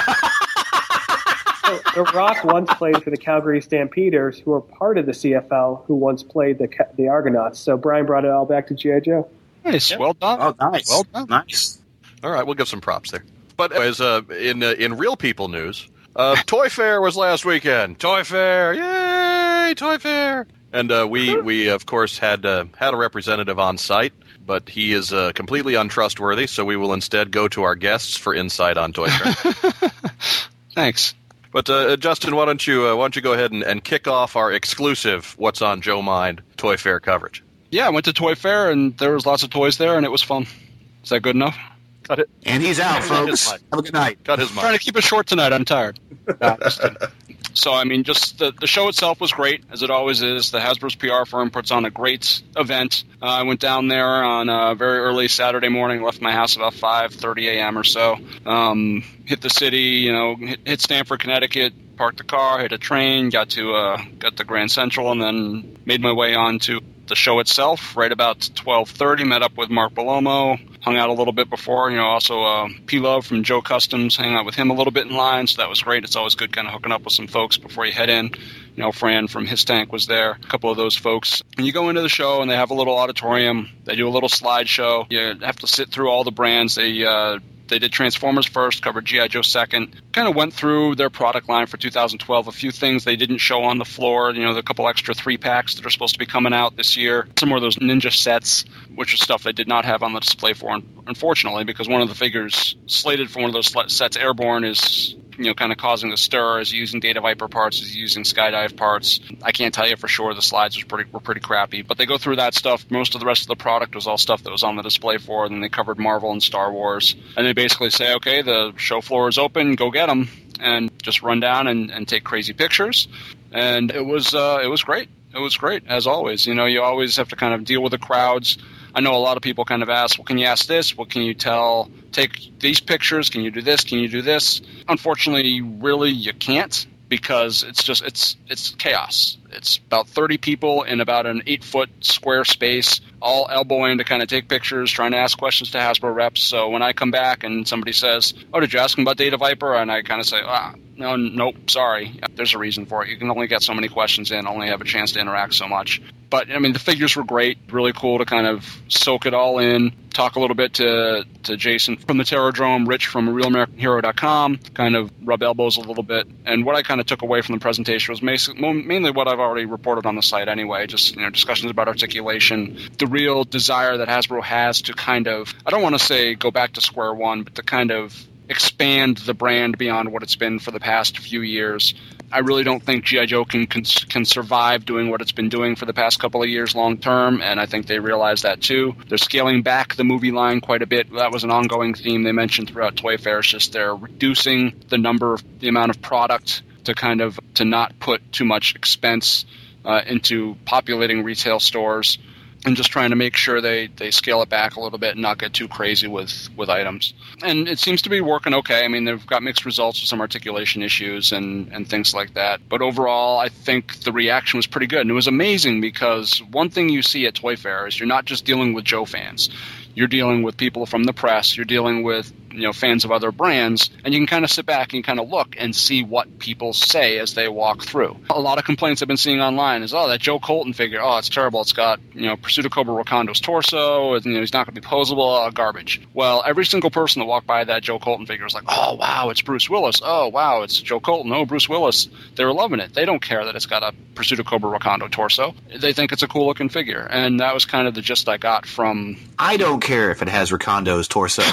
So, the Rock once played for the Calgary Stampeders, who were part of the C F L, who once played the Ca- the Argonauts. So Brian brought it all back to G I. Joe.
Nice. Well done.
Oh, nice.
Well done.
Nice.
All right, we'll give some props there. But anyways, uh, in uh, in real people news, uh, Toy Fair was last weekend. Toy Fair, yay! Toy Fair, and uh, we we of course had uh, had a representative on site, but he is uh, completely untrustworthy. So we will instead go to our guests for insight on Toy Fair.
Thanks.
But uh, Justin, why don't you uh, why don't you go ahead and, and kick off our exclusive "What's on Joe Mind" Toy Fair coverage?
Yeah, I went to Toy Fair, and there was lots of toys there, and it was fun. Is that good enough?
Cut it.
And he's out, folks. Have a good night.
Cut his
Trying
mind.
to keep it short tonight. I'm tired. Nah, just kidding. So, I mean, just the, the show itself was great, as it always is. The Hasbro's P R firm puts on a great event. Uh, I went down there on a very early Saturday morning, left my house about five thirty a.m. or so. Um, hit the city, you know, hit, hit Stamford, Connecticut, parked the car, hit a train, got to uh, got to Grand Central, and then made my way on to the show itself. Right about twelve thirty, met up with Mark Bellomo, hung out a little bit before. You know, also uh, P Love from Joe Customs, hang out with him a little bit in line, so that was great. It's always good kind of hooking up with some folks before you head in. You know, Fran from His Tank was there, a couple of those folks. And you go into the show, and they have a little auditorium. They do a little slideshow. You have to sit through all the brands. They uh, They did Transformers first, covered G I. Joe second, kind of went through their product line for two thousand twelve, a few things they didn't show on the floor, you know, the couple extra three-packs that are supposed to be coming out this year, some more of those ninja sets, which is stuff they did not have on the display for, unfortunately, because one of the figures slated for one of those sets, Airborne, is, you know, kind of causing a stir, is using Data Viper parts, is using Skydive parts. I can't tell you for sure, the slides was pretty, were pretty crappy, but they go through that stuff. Most of the rest of the product was all stuff that was on the display for, and then they covered Marvel and Star Wars, and they basically say, okay, the show floor is open, go get them, and just run down and, and take crazy pictures. And it was uh, it was great. It was great, as always. You know, you always have to kind of deal with the crowds. I know a lot of people kind of ask, well, can you ask this? What can you tell? Take these pictures. Can you do this? Can you do this? Unfortunately, really, you can't, because it's just it's it's chaos. It's about thirty people in about an eight-foot square space, all elbowing to kind of take pictures, trying to ask questions to Hasbro reps. So when I come back and somebody says, oh, did you ask them about Data Viper? And I kind of say, ah, no, nope, sorry. There's a reason for it. You can only get so many questions in, only have a chance to interact so much. But, I mean, the figures were great. Really cool to kind of soak it all in, talk a little bit to, to Jason from the Terrordrome, Rich from real american hero dot com, kind of rub elbows a little bit. And what I kind of took away from the presentation was mainly what I've already reported on the site anyway, just, you know, discussions about articulation, the real desire that Hasbro has to kind of, I don't want to say go back to square one, but to kind of expand the brand beyond what it's been for the past few years. I really don't think G I. Joe can, can can survive doing what it's been doing for the past couple of years long term, and I think they realize that too. They're scaling back the movie line quite a bit. That was an ongoing theme they mentioned throughout Toy Fair. It's just they're reducing the number of the amount of product to kind of to not put too much expense uh, into populating retail stores, and just trying to make sure they, they scale it back a little bit and not get too crazy with, with items. And it seems to be working okay. I mean, they've got mixed results with some articulation issues and, and things like that. But overall, I think the reaction was pretty good. And it was amazing because one thing you see at Toy Fair is you're not just dealing with Joe fans. You're dealing with people from the press. You're dealing with, you know, fans of other brands, and you can kind of sit back and kind of look and see what people say as they walk through. A lot of complaints I've been seeing online is, oh, that Joe Colton figure, oh, it's terrible. It's got, you know, Pursuit of Cobra Rakondo's torso, and, you know, he's not going to be posable, uh, garbage. Well, every single person that walked by that Joe Colton figure was like, oh, wow, it's Bruce Willis. Oh, wow, it's Joe Colton. Oh, Bruce Willis. They were loving it. They don't care that it's got a Pursuit of Cobra Rakondo torso. They think it's a cool-looking figure, and that was kind of the gist I got from...
I don't care if it has Rakondo's torso.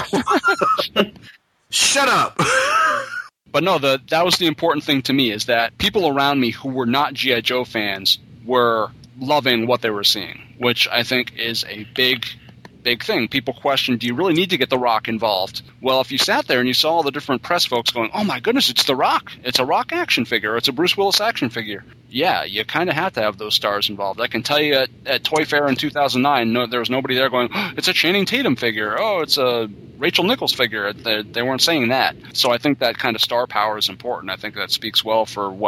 Shut up!
But no, the that was the important thing to me, is that people around me who were not G I. Joe fans were loving what they were seeing, which I think is a big, big thing. People question, do you really need to get The Rock involved? Well, if you sat there and you saw all the different press folks going, oh my goodness, it's The Rock. It's a Rock action figure. It's a Bruce Willis action figure. Yeah, you kind of have to have those stars involved. I can tell you at, at Toy Fair in two thousand nine, no, there was nobody there going, oh, it's a Channing Tatum figure. Oh, it's a Rachel Nichols figure. They, they weren't saying that. So I think that kind of star power is important. I think that speaks well for what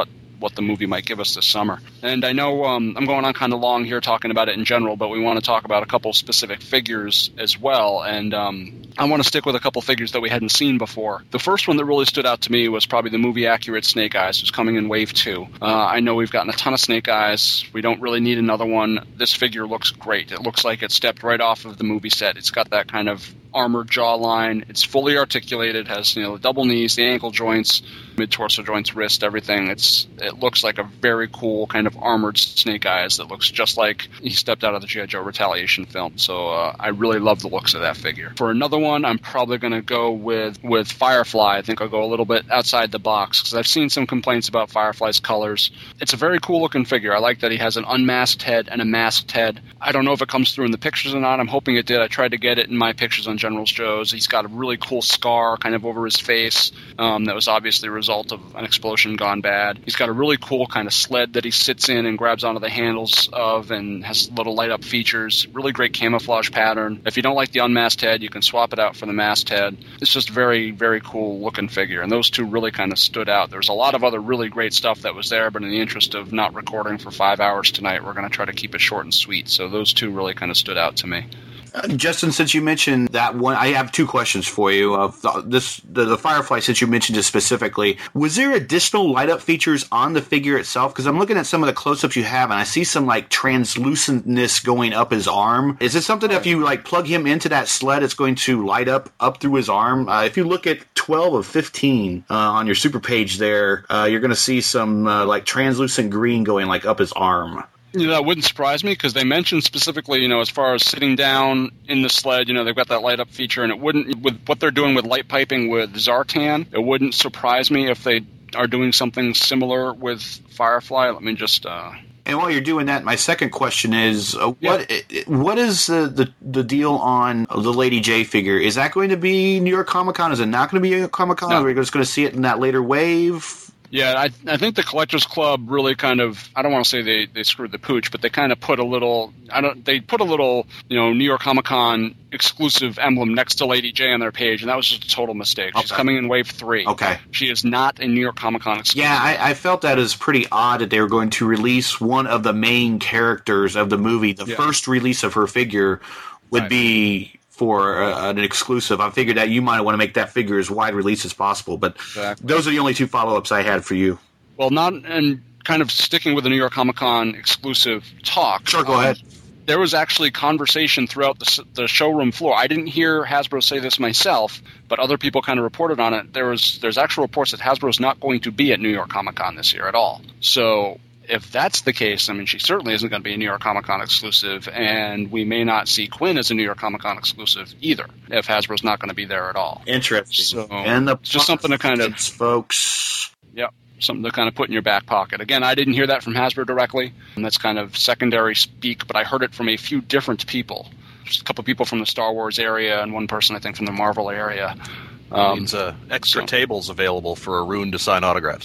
what the movie might give us this summer. And I know um, I'm going on kind of long here talking about it in general, but we want to talk about a couple specific figures as well. And um, I want to stick with a couple figures that we hadn't seen before. The first one that really stood out to me was probably the movie-accurate Snake Eyes, who's coming in Wave two. Uh, I know we've gotten a ton of Snake Eyes. We don't really need another one. This figure looks great. It looks like it stepped right off of the movie set. It's got that kind of armored jawline. It's fully articulated, has, you know, the double knees, the ankle joints, mid-torso joints, wrist, everything. It's It looks like a very cool kind of armored Snake Eyes that looks just like he stepped out of the G I. Joe Retaliation film. So uh, I really love the looks of that figure. For another one, I'm probably going to go with, with Firefly. I think I'll go a little bit outside the box because I've seen some complaints about Firefly's colors. It's a very cool-looking figure. I like that he has an unmasked head and a masked head. I don't know if it comes through in the pictures or not. I'm hoping it did. I tried to get it in my pictures on General's Joe's. He's got a really cool scar kind of over his face um, that was obviously a result of an explosion gone bad. He's got a really cool kind of sled that he sits in and grabs onto the handles of and has little light-up features. Really great camouflage pattern. If you don't like the unmasked head, you can swap it out for the masked head. It's just a very, very cool-looking figure, and those two really kind of stood out. There's a lot of other really great stuff that was there, but in the interest of not recording for five hours tonight, we're going to try to keep it short and sweet. So those two really kind of stood out to me.
Uh, Justin, since you mentioned that one, I have two questions for you. Uh, this the, the Firefly, since you mentioned it specifically, was there additional light-up features on the figure itself? Because I'm looking at some of the close-ups you have, and I see some like translucentness going up his arm. Is it something that if you like plug him into that sled, it's going to light up up through his arm? Uh, if you look at twelve of fifteen uh, on your super page there, uh, you're going to see some uh, like translucent green going like up his arm.
You know, that wouldn't surprise me because they mentioned specifically, you know, as far as sitting down in the sled, you know, they've got that light up feature, and it wouldn't, with what they're doing with light piping with Zartan, it wouldn't surprise me if they are doing something similar with Firefly. Let me just. Uh...
And while you're doing that, my second question is, uh, what yeah. what is the, the the deal on the Lady J figure? Is that going to be New York Comic Con? Is it not going to be New York Comic Con? No. Are we just going to see it in that later wave?
Yeah, I I think the Collectors Club really kind of, I don't want to say they, they screwed the pooch, but they kind of put a little, I don't, they put a little, you know, New York Comic Con exclusive emblem next to Lady J on their page, and that was just a total mistake. She's okay. coming in wave three.
Okay.
She is not a New York Comic Con exclusive.
Yeah, I, I felt that as pretty odd that they were going to release one of the main characters of the movie. The yeah. first release of her figure would right. be for uh, an exclusive. I figured that you might want to make that figure as wide release as possible, but exactly. those are the only two follow-ups I had for you.
Well, not and kind of sticking with the New York Comic Con exclusive talk.
Sure, go um, ahead.
There was actually conversation throughout the, the showroom floor. I didn't hear Hasbro say this myself, but other people kind of reported on it. There was there's actual reports that Hasbro's not going to be at New York Comic Con this year at all. So if that's the case, I mean, she certainly isn't going to be a New York Comic Con exclusive, and we may not see Quinn as a New York Comic Con exclusive either, if Hasbro's not going to be there at all.
Interesting.
So
and the
it's just something to kind of,
folks.
Yep, something to kind of put in your back pocket. Again, I didn't hear that from Hasbro directly, and that's kind of secondary speak, but I heard it from a few different people. Just a couple people from the Star Wars area, and one person I think from the Marvel area.
Um, means uh, extra so. tables available for Arun to sign autographs.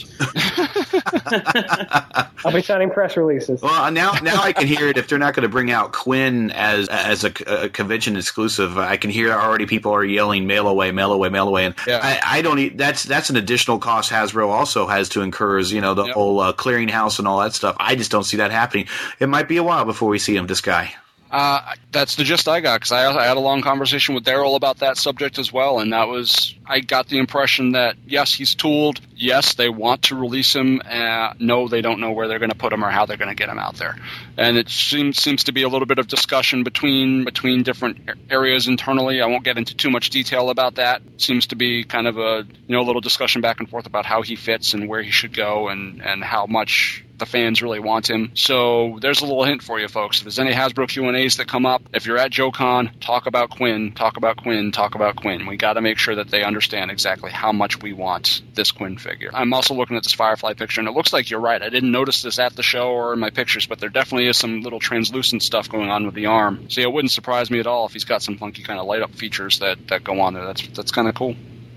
I'll be signing press releases.
Well, now now I can hear it. If they're not going to bring out Quinn as as a, a convention exclusive, I can hear already people are yelling "mail away, mail away, mail away." And yeah. I, I don't. Need, that's that's an additional cost Hasbro also has to incur. Is, you know, the yep. whole uh, clearinghouse and all that stuff. I just don't see that happening. It might be a while before we see him. This guy.
Uh, that's the gist I got, because I, I had a long conversation with Daryl about that subject as well, and that was, I got the impression that, yes, he's tooled, yes, they want to release him, uh, no, they don't know where they're going to put him or how they're going to get him out there. And it seems seems to be a little bit of discussion between between different areas internally. I won't get into too much detail about that. It seems to be kind of a, you know, a little discussion back and forth about how he fits and where he should go and, and how much the fans really want him. So there's a little hint for you folks. If there's any Hasbro Q and A's that come up, if you're at JoeCon, talk about Quinn, talk about Quinn, talk about Quinn. We got to make sure that they understand exactly how much we want this Quinn figure. I'm also looking at this Firefly picture, and it looks like you're right. I didn't notice this at the show or in my pictures, but there definitely is some little translucent stuff going on with the arm. So yeah, it wouldn't surprise me at all if he's got some funky kind of light up features that, that go on there. That's that's kind of cool.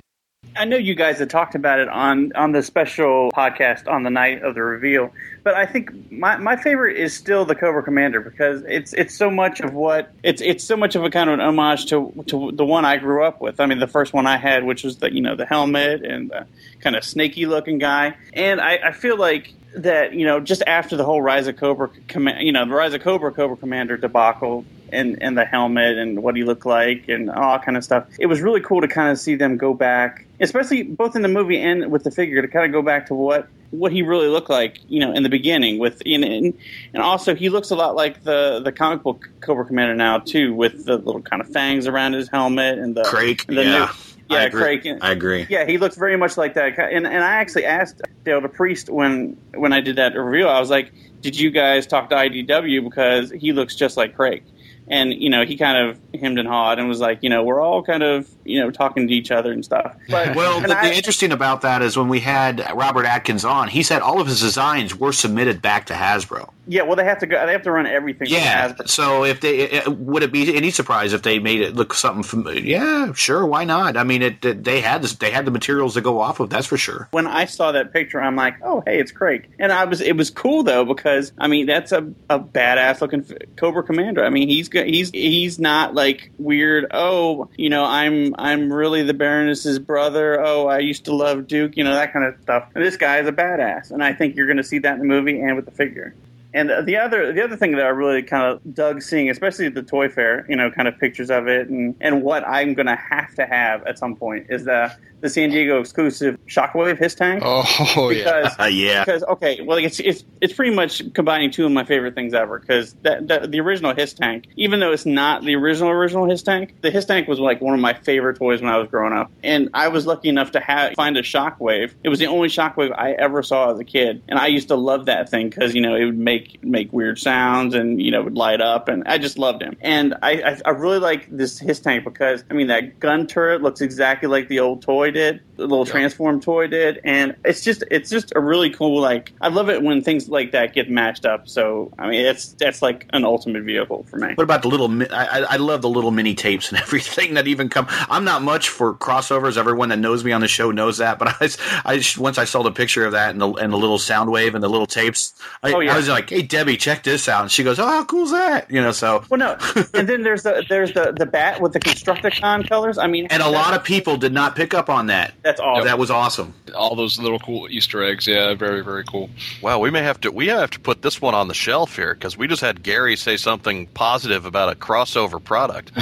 I know you guys had talked about it on, on the special podcast on the night of the reveal, but I think my, my favorite is still the Cobra Commander because it's it's so much of what it's it's so much of a kind of an homage to to the one I grew up with. I mean, the first one I had, which was the you know the helmet and the kind of snaky looking guy, and I, I feel like that you know just after the whole Rise of Cobra, you know the Rise of Cobra Cobra Commander debacle. And, and the helmet and what he looked like and all that kind of stuff. It was really cool to kind of see them go back, especially both in the movie and with the figure, to kind of go back to what, what he really looked like, you know, in the beginning. With and, and and also he looks a lot like the, the comic book Cobra Commander now too, with the little kind of fangs around his helmet and the
Crake.
And the
yeah,
new, yeah,
I agree.
Crake.
I agree.
Yeah, he looks very much like that. And and I actually asked Dale the Priest when when I did that review. I was like, did you guys talk to I D W because he looks just like Crake? And, you know, he kind of hemmed and hawed and was like, you know, we're all kind of, you know, talking to each other and stuff. But,
well, the,
I,
the interesting about that is when we had Robert Atkins on, he said all of his designs were submitted back to Hasbro.
Yeah, well, they have to go. They have to run everything.
Yeah.
From Hasbro.
So if they it, would it be any surprise if they made it look something familiar? Yeah, sure. Why not? I mean, it, it they had this, they had the materials to go off of. That's for sure.
When I saw that picture, I'm like, oh, hey, it's Crake. And I was it was cool though because I mean that's a, a badass looking Cobra Commander. I mean he's he's he's not like weird. Oh, you know, I'm I'm really the Baroness's brother. Oh, I used to love Duke. You know that kind of stuff. And this guy is a badass, and I think you're going to see that in the movie and with the figure. And the other the other thing that I really kind of dug seeing, especially at the Toy Fair, you know, kind of pictures of it, and, and what I'm going to have to have at some point is the the San Diego exclusive Shockwave Hiss Tank.
Oh,
because,
yeah. yeah.
Because, okay, well, it's, it's it's pretty much combining two of my favorite things ever. Because that, that, the original Hiss Tank, even though it's not the original original Hiss Tank, the Hiss Tank was like one of my favorite toys when I was growing up. And I was lucky enough to have find a Shockwave. It was the only Shockwave I ever saw as a kid. And I used to love that thing because, you know, it would make make weird sounds and, you know, it would light up. And I just loved him. And I, I, I really like this Hiss Tank because, I mean, that gun turret looks exactly like the old toy did, the little yep. Transform toy did, and it's just it's just a really cool, like, I love it when things like that get matched up. So I mean, it's that's like an ultimate vehicle for me.
What about the little? I, I love the little mini tapes and everything that even come. I'm not much for crossovers. Everyone that knows me on the show knows that. But I, I just, once I saw the picture of that and the and the little sound wave and the little tapes, I,
oh, yeah.
I was like, "Hey Debbie, check this out." And she goes, "Oh, how cool is that?" You know, so
well, no. And then there's the there's the the bat with the Constructicon colors. I mean,
and a lot of people did not pick up on that.
That's awesome.
That was awesome.
All those little cool Easter eggs, yeah, very, very cool.
Wow, we may have to we have to put this one on the shelf here because we just had Gary say something positive about a crossover product.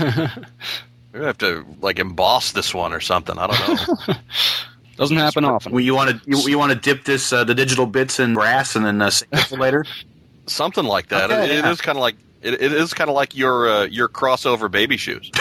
We're gonna have to like emboss this one or something. I don't know.
Doesn't happen often.
Well, you want to you, you want to dip this uh, the digital bits in brass and then uh, save it for later.
Something like that.
Okay,
it,
yeah.
it is kind of like it, it is kind of like your uh, your crossover baby shoes.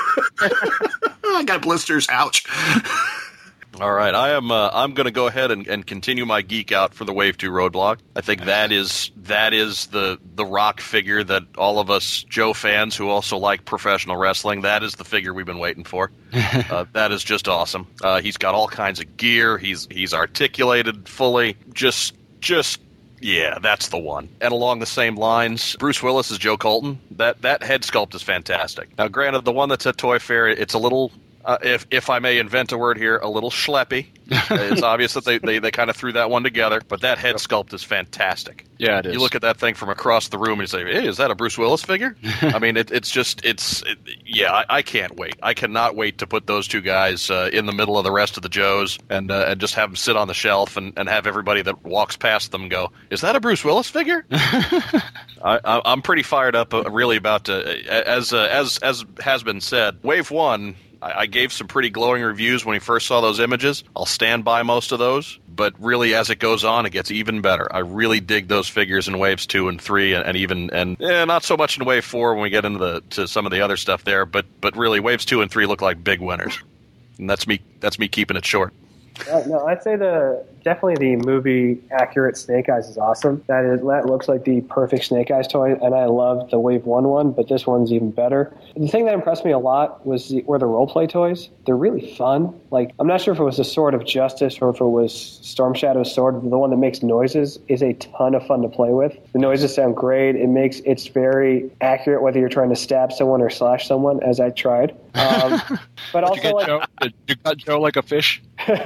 I got blisters. Ouch.
All right, I am. Uh, I'm going to go ahead and, and continue my geek out for the Wave Two Roadblock. I think that is that is the the Rock figure that all of us Joe fans who also like professional wrestling. That is the figure we've been waiting for. uh, that is just awesome. Uh, he's got all kinds of gear. He's he's articulated fully. Just just. Yeah, that's the one. And along the same lines, Bruce Willis is Joe Colton. That that head sculpt is fantastic. Now, granted, the one that's at Toy Fair, it's a little. Uh, if if I may invent a word here, a little schleppy. It's obvious that they, they, they kind of threw that one together, but that head sculpt is fantastic.
Yeah, it is.
You look at that thing from across the room and you say, hey, is that a Bruce Willis figure? I mean, it, it's just, it's, it, yeah, I, I can't wait. I cannot wait to put those two guys uh, in the middle of the rest of the Joes and uh, and just have them sit on the shelf and, and have everybody that walks past them go, is that a Bruce Willis figure? I, I, I'm pretty fired up uh, really about, uh, as, uh, as, as has been said, Wave one, I gave some pretty glowing reviews when we first saw those images. I'll stand by most of those, but really as it goes on, it gets even better. I really dig those figures in waves two and three, and, and even and eh, not so much in wave four when we get into the to some of the other stuff there. But but really, waves two and three look like big winners, and that's me. That's me keeping it short.
Uh, no, I'd say the definitely the movie accurate Snake Eyes is awesome. That is that looks like the perfect Snake Eyes toy, and I love the Wave One one, but this one's even better. The thing that impressed me a lot was the, were the role play toys. They're really fun. Like I'm not sure if it was the Sword of Justice or if it was Storm Shadow's sword. The one that makes noises is a ton of fun to play with. The noises sound great. It makes it's very accurate whether you're trying to stab someone or slash someone, as I tried. Um, but also,
Did you, get
like,
Joe, did you cut Joe like a fish?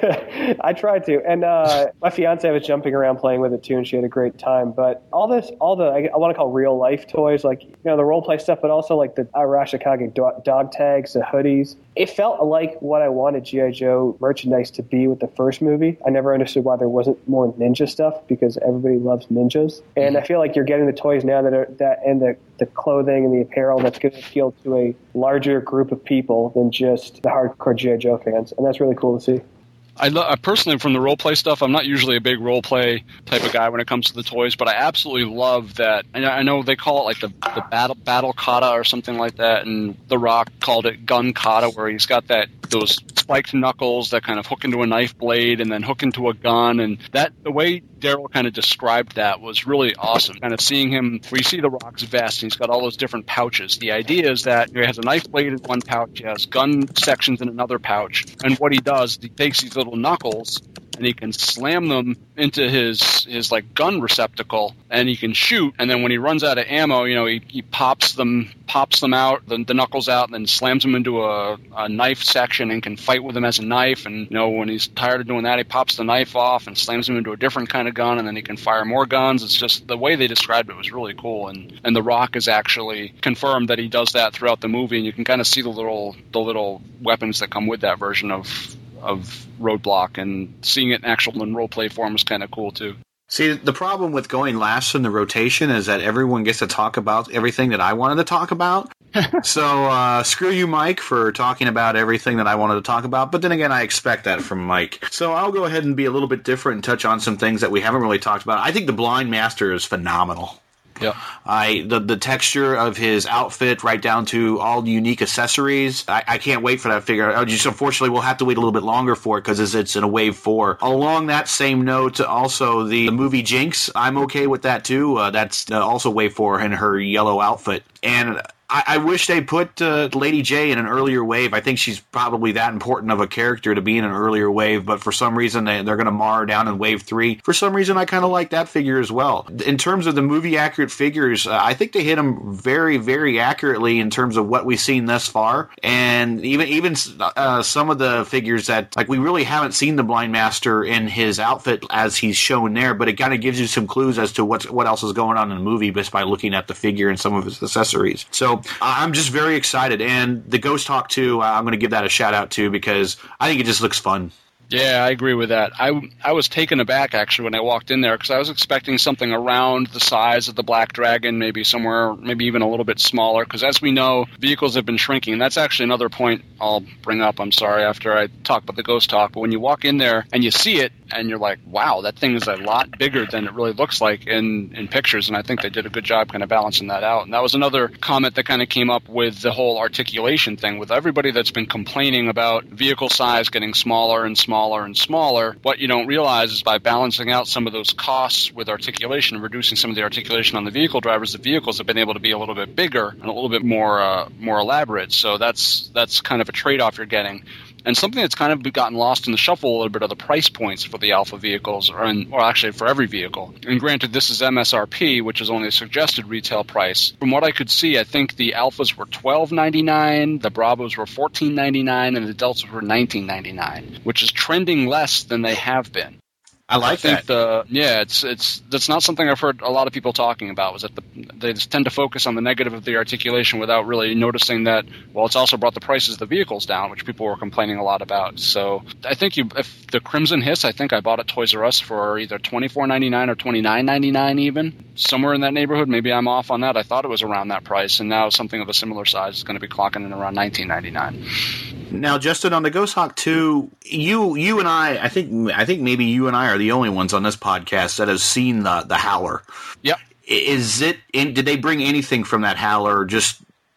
I tried to, and uh, my fiance was jumping around playing with it too, and she had a great time. But all this, all the I, I want to call real life toys, like you know the role play stuff, but also like the Arashikage dog, dog tags, the hoodies. It felt like what I wanted G I. Joe merchandise to be with the first movie. I never understood why there wasn't more ninja stuff because everybody loves ninjas, and I feel like you're getting the toys now that are that and the the clothing and the apparel that's going to appeal to a larger group of people than just the hardcore G I. Joe fans, and that's really cool to see.
I, lo- I personally, from the role play stuff, I'm not usually a big role play type of guy when it comes to the toys, but I absolutely love that. And I know they call it like the the battle battle kata or something like that, and The Rock called it gun kata, where he's got that those spiked knuckles that kind of hook into a knife blade and then hook into a gun, and that the way Daryl kind of described that was really awesome. Kind of seeing him, where you see The Rock's vest, and he's got all those different pouches. The idea is that he has a knife blade in one pouch, he has gun sections in another pouch, and what he does, he takes these little knuckles and he can slam them into his his like gun receptacle, and he can shoot. And then when he runs out of ammo, you know, he, he pops them pops them out, the, the knuckles out, and then slams them into a, a knife section and can fight with them as a knife. And you know, when he's tired of doing that, he pops the knife off and slams them into a different kind of gun, and then he can fire more guns. It's just the way they described it was really cool. And and The Rock has actually confirmed that he does that throughout the movie, and you can kind of see the little the little weapons that come with that version of. of Roadblock, and seeing it in actual in role play form is kind of cool too.
See, the problem with going last in the rotation is that everyone gets to talk about everything that I wanted to talk about. So uh, screw you, Mike, for talking about everything that I wanted to talk about. But then again, I expect that from Mike. So I'll go ahead and be a little bit different and touch on some things that we haven't really talked about. I think the Blind Master is phenomenal.
Yeah,
I the the texture of his outfit, right down to all the unique accessories. I, I can't wait for that figure. I just unfortunately we'll have to wait a little bit longer for it because it's, it's in a wave four. Along that same note, also the, the movie Jinx. I'm okay with that too. Uh, that's uh, also wave four in her yellow outfit. And I, I wish they put uh, Lady J in an earlier wave. I think she's probably that important of a character to be in an earlier wave, but for some reason they, they're going to mar her down in wave three. For some reason, I kind of like that figure as well. In terms of the movie-accurate figures, uh, I think they hit them very, very accurately in terms of what we've seen thus far. And even even uh, some of the figures that, like, we really haven't seen the Blind Master in his outfit as he's shown there, but it kind of gives you some clues as to what's, what else is going on in the movie just by looking at the figure and some of his accessories. So I'm just very excited, and the Ghost Hawk two, I'm going to give that a shout out to because I think it just looks fun.
Yeah, I agree with that. I, I was taken aback, actually, when I walked in there, because I was expecting something around the size of the Black Dragon, maybe somewhere, maybe even a little bit smaller, because as we know, vehicles have been shrinking. And that's actually another point I'll bring up, I'm sorry, after I talk about the Ghost Hawk. But when you walk in there and you see it, and you're like, wow, that thing is a lot bigger than it really looks like in, in pictures, and I think they did a good job kind of balancing that out. And that was another comment that kind of came up with the whole articulation thing. With everybody that's been complaining about vehicle size getting smaller and smaller, smaller and smaller, what you don't realize is by balancing out some of those costs with articulation and reducing some of the articulation on the vehicle drivers, the vehicles have been able to be a little bit bigger and a little bit more uh, more elaborate. So that's that's kind of a trade-off you're getting. And something that's kind of gotten lost in the shuffle a little bit are the price points for the Alpha vehicles, or, in, or actually for every vehicle. And granted, this is M S R P, which is only a suggested retail price. From what I could see, I think the Alphas were twelve ninety-nine, the Bravos were fourteen ninety-nine, and the Deltas were nineteen ninety-nine, which is trending less than they have been.
I like
I think
that.
The, yeah, it's it's that's not something I've heard a lot of people talking about. Was that the, they just tend to focus on the negative of the articulation without really noticing that. Well, it's also brought the prices of the vehicles down, which people were complaining a lot about. So I think you, if the Crimson Hiss, I think I bought at Toys R Us for either twenty-four ninety-nine or twenty-nine ninety-nine, even somewhere in that neighborhood. Maybe I'm off on that. I thought it was around that price, and now something of a similar size is going to be clocking in around nineteen ninety-nine.
Now, Justin, on the Ghost Hawk two, you you and I, I think I think maybe you and I are the only ones on this podcast that have seen the the Howler.
Yep.
Is it? Did they bring anything from that Howler? Just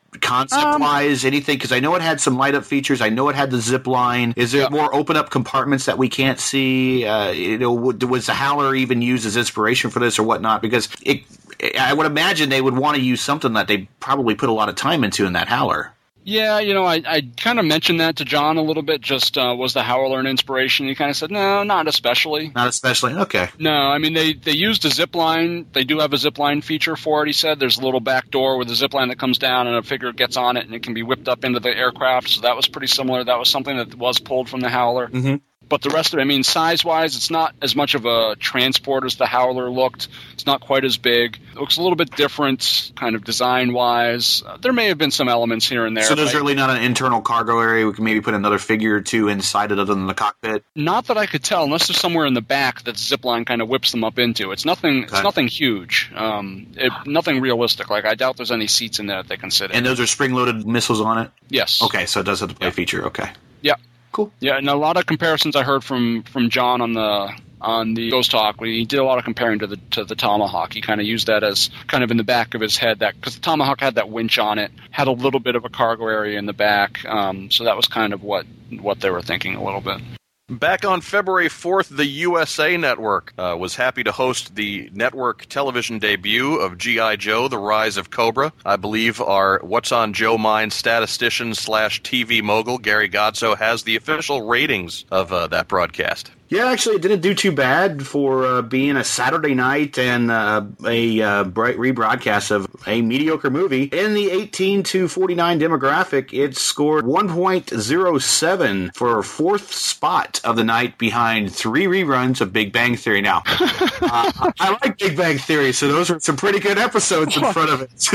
concept-wise, um, anything? Because I know it had some light-up features. I know it had the zip line. Is there yeah. more open-up compartments that we can't see? Uh, you know, was the Howler even used as inspiration for this or whatnot? Because it, I would imagine they would want to use something that they probably put a lot of time into in that Howler.
Yeah, you know, I, I kind of mentioned that to John a little bit. Just uh, was the Howler an inspiration? He kind of said, no, not especially.
Not especially? Okay.
No, I mean, they, they used a zip line. They do have a zip line feature for it, he said. There's a little back door with a zip line that comes down and a figure gets on it and it can be whipped up into the aircraft. So that was pretty similar. That was something that was pulled from the Howler.
Mm-hmm.
But the rest of it, I mean, size-wise, it's not as much of a transport as the Howler looked. It's not quite as big. It looks a little bit different, kind of design-wise. Uh, there may have been some elements here and there.
So there's really not an internal cargo area? We can maybe put another figure or two inside it other than the cockpit?
Not that I could tell, unless there's somewhere in the back that the zipline kind of whips them up into. It's nothing okay. It's nothing huge. Um, it, nothing realistic. Like, I doubt there's any seats in there that they can sit in.
And those are spring-loaded missiles on it?
Yes.
Okay, so it does have the play yeah. feature. Okay.
Yeah.
Cool.
Yeah, and a lot of comparisons I heard from, from John on the on the Ghost Talk. He did a lot of comparing to the to the Tomahawk. He kind of used that as kind of in the back of his head, that because the Tomahawk had that winch on it, had a little bit of a cargo area in the back. Um, so that was kind of what what they were thinking a little bit.
Back on February fourth, the U S A Network uh, was happy to host the network television debut of G I. Joe, The Rise of Cobra. I believe our What's on Joe Mind statistician slash T V mogul, Gary Godso, has the official ratings of uh, that broadcast.
Yeah, actually, it didn't do too bad for uh, being a Saturday night and uh, a uh, rebroadcast of a mediocre movie. In the eighteen to forty-nine demographic, it scored one point oh seven for fourth spot of the night behind three reruns of Big Bang Theory. Now, uh, I like Big Bang Theory, so those are some pretty good episodes in front of it.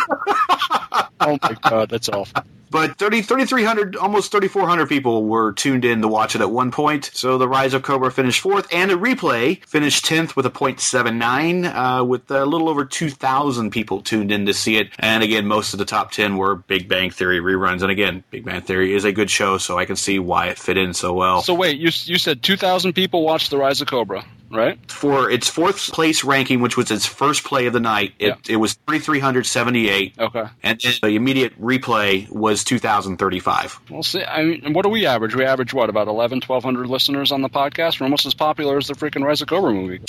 Oh, my God, that's awful.
But thirty, thirty-three hundred, almost thirty-four hundred people were tuned in to watch it at one point. So The Rise of Cobra finished fourth, and a replay finished tenth with a point seven nine, uh, with a little over two thousand people tuned in to see it. And again, most of the top ten were Big Bang Theory reruns. And again, Big Bang Theory is a good show, so I can see why it fit in so well.
So wait, you you said two thousand people watched The Rise of Cobra, right?
For its fourth place ranking, which was its first play of the night, it,
yeah.
it was thirty-three seventy-eight.
Okay.
And the immediate replay was two thousand thirty-five.
We'll see. I mean, what do we average? We average, what, about eleven, twelve hundred listeners on the podcast? We're almost as popular as the freaking Rise of Cobra movie.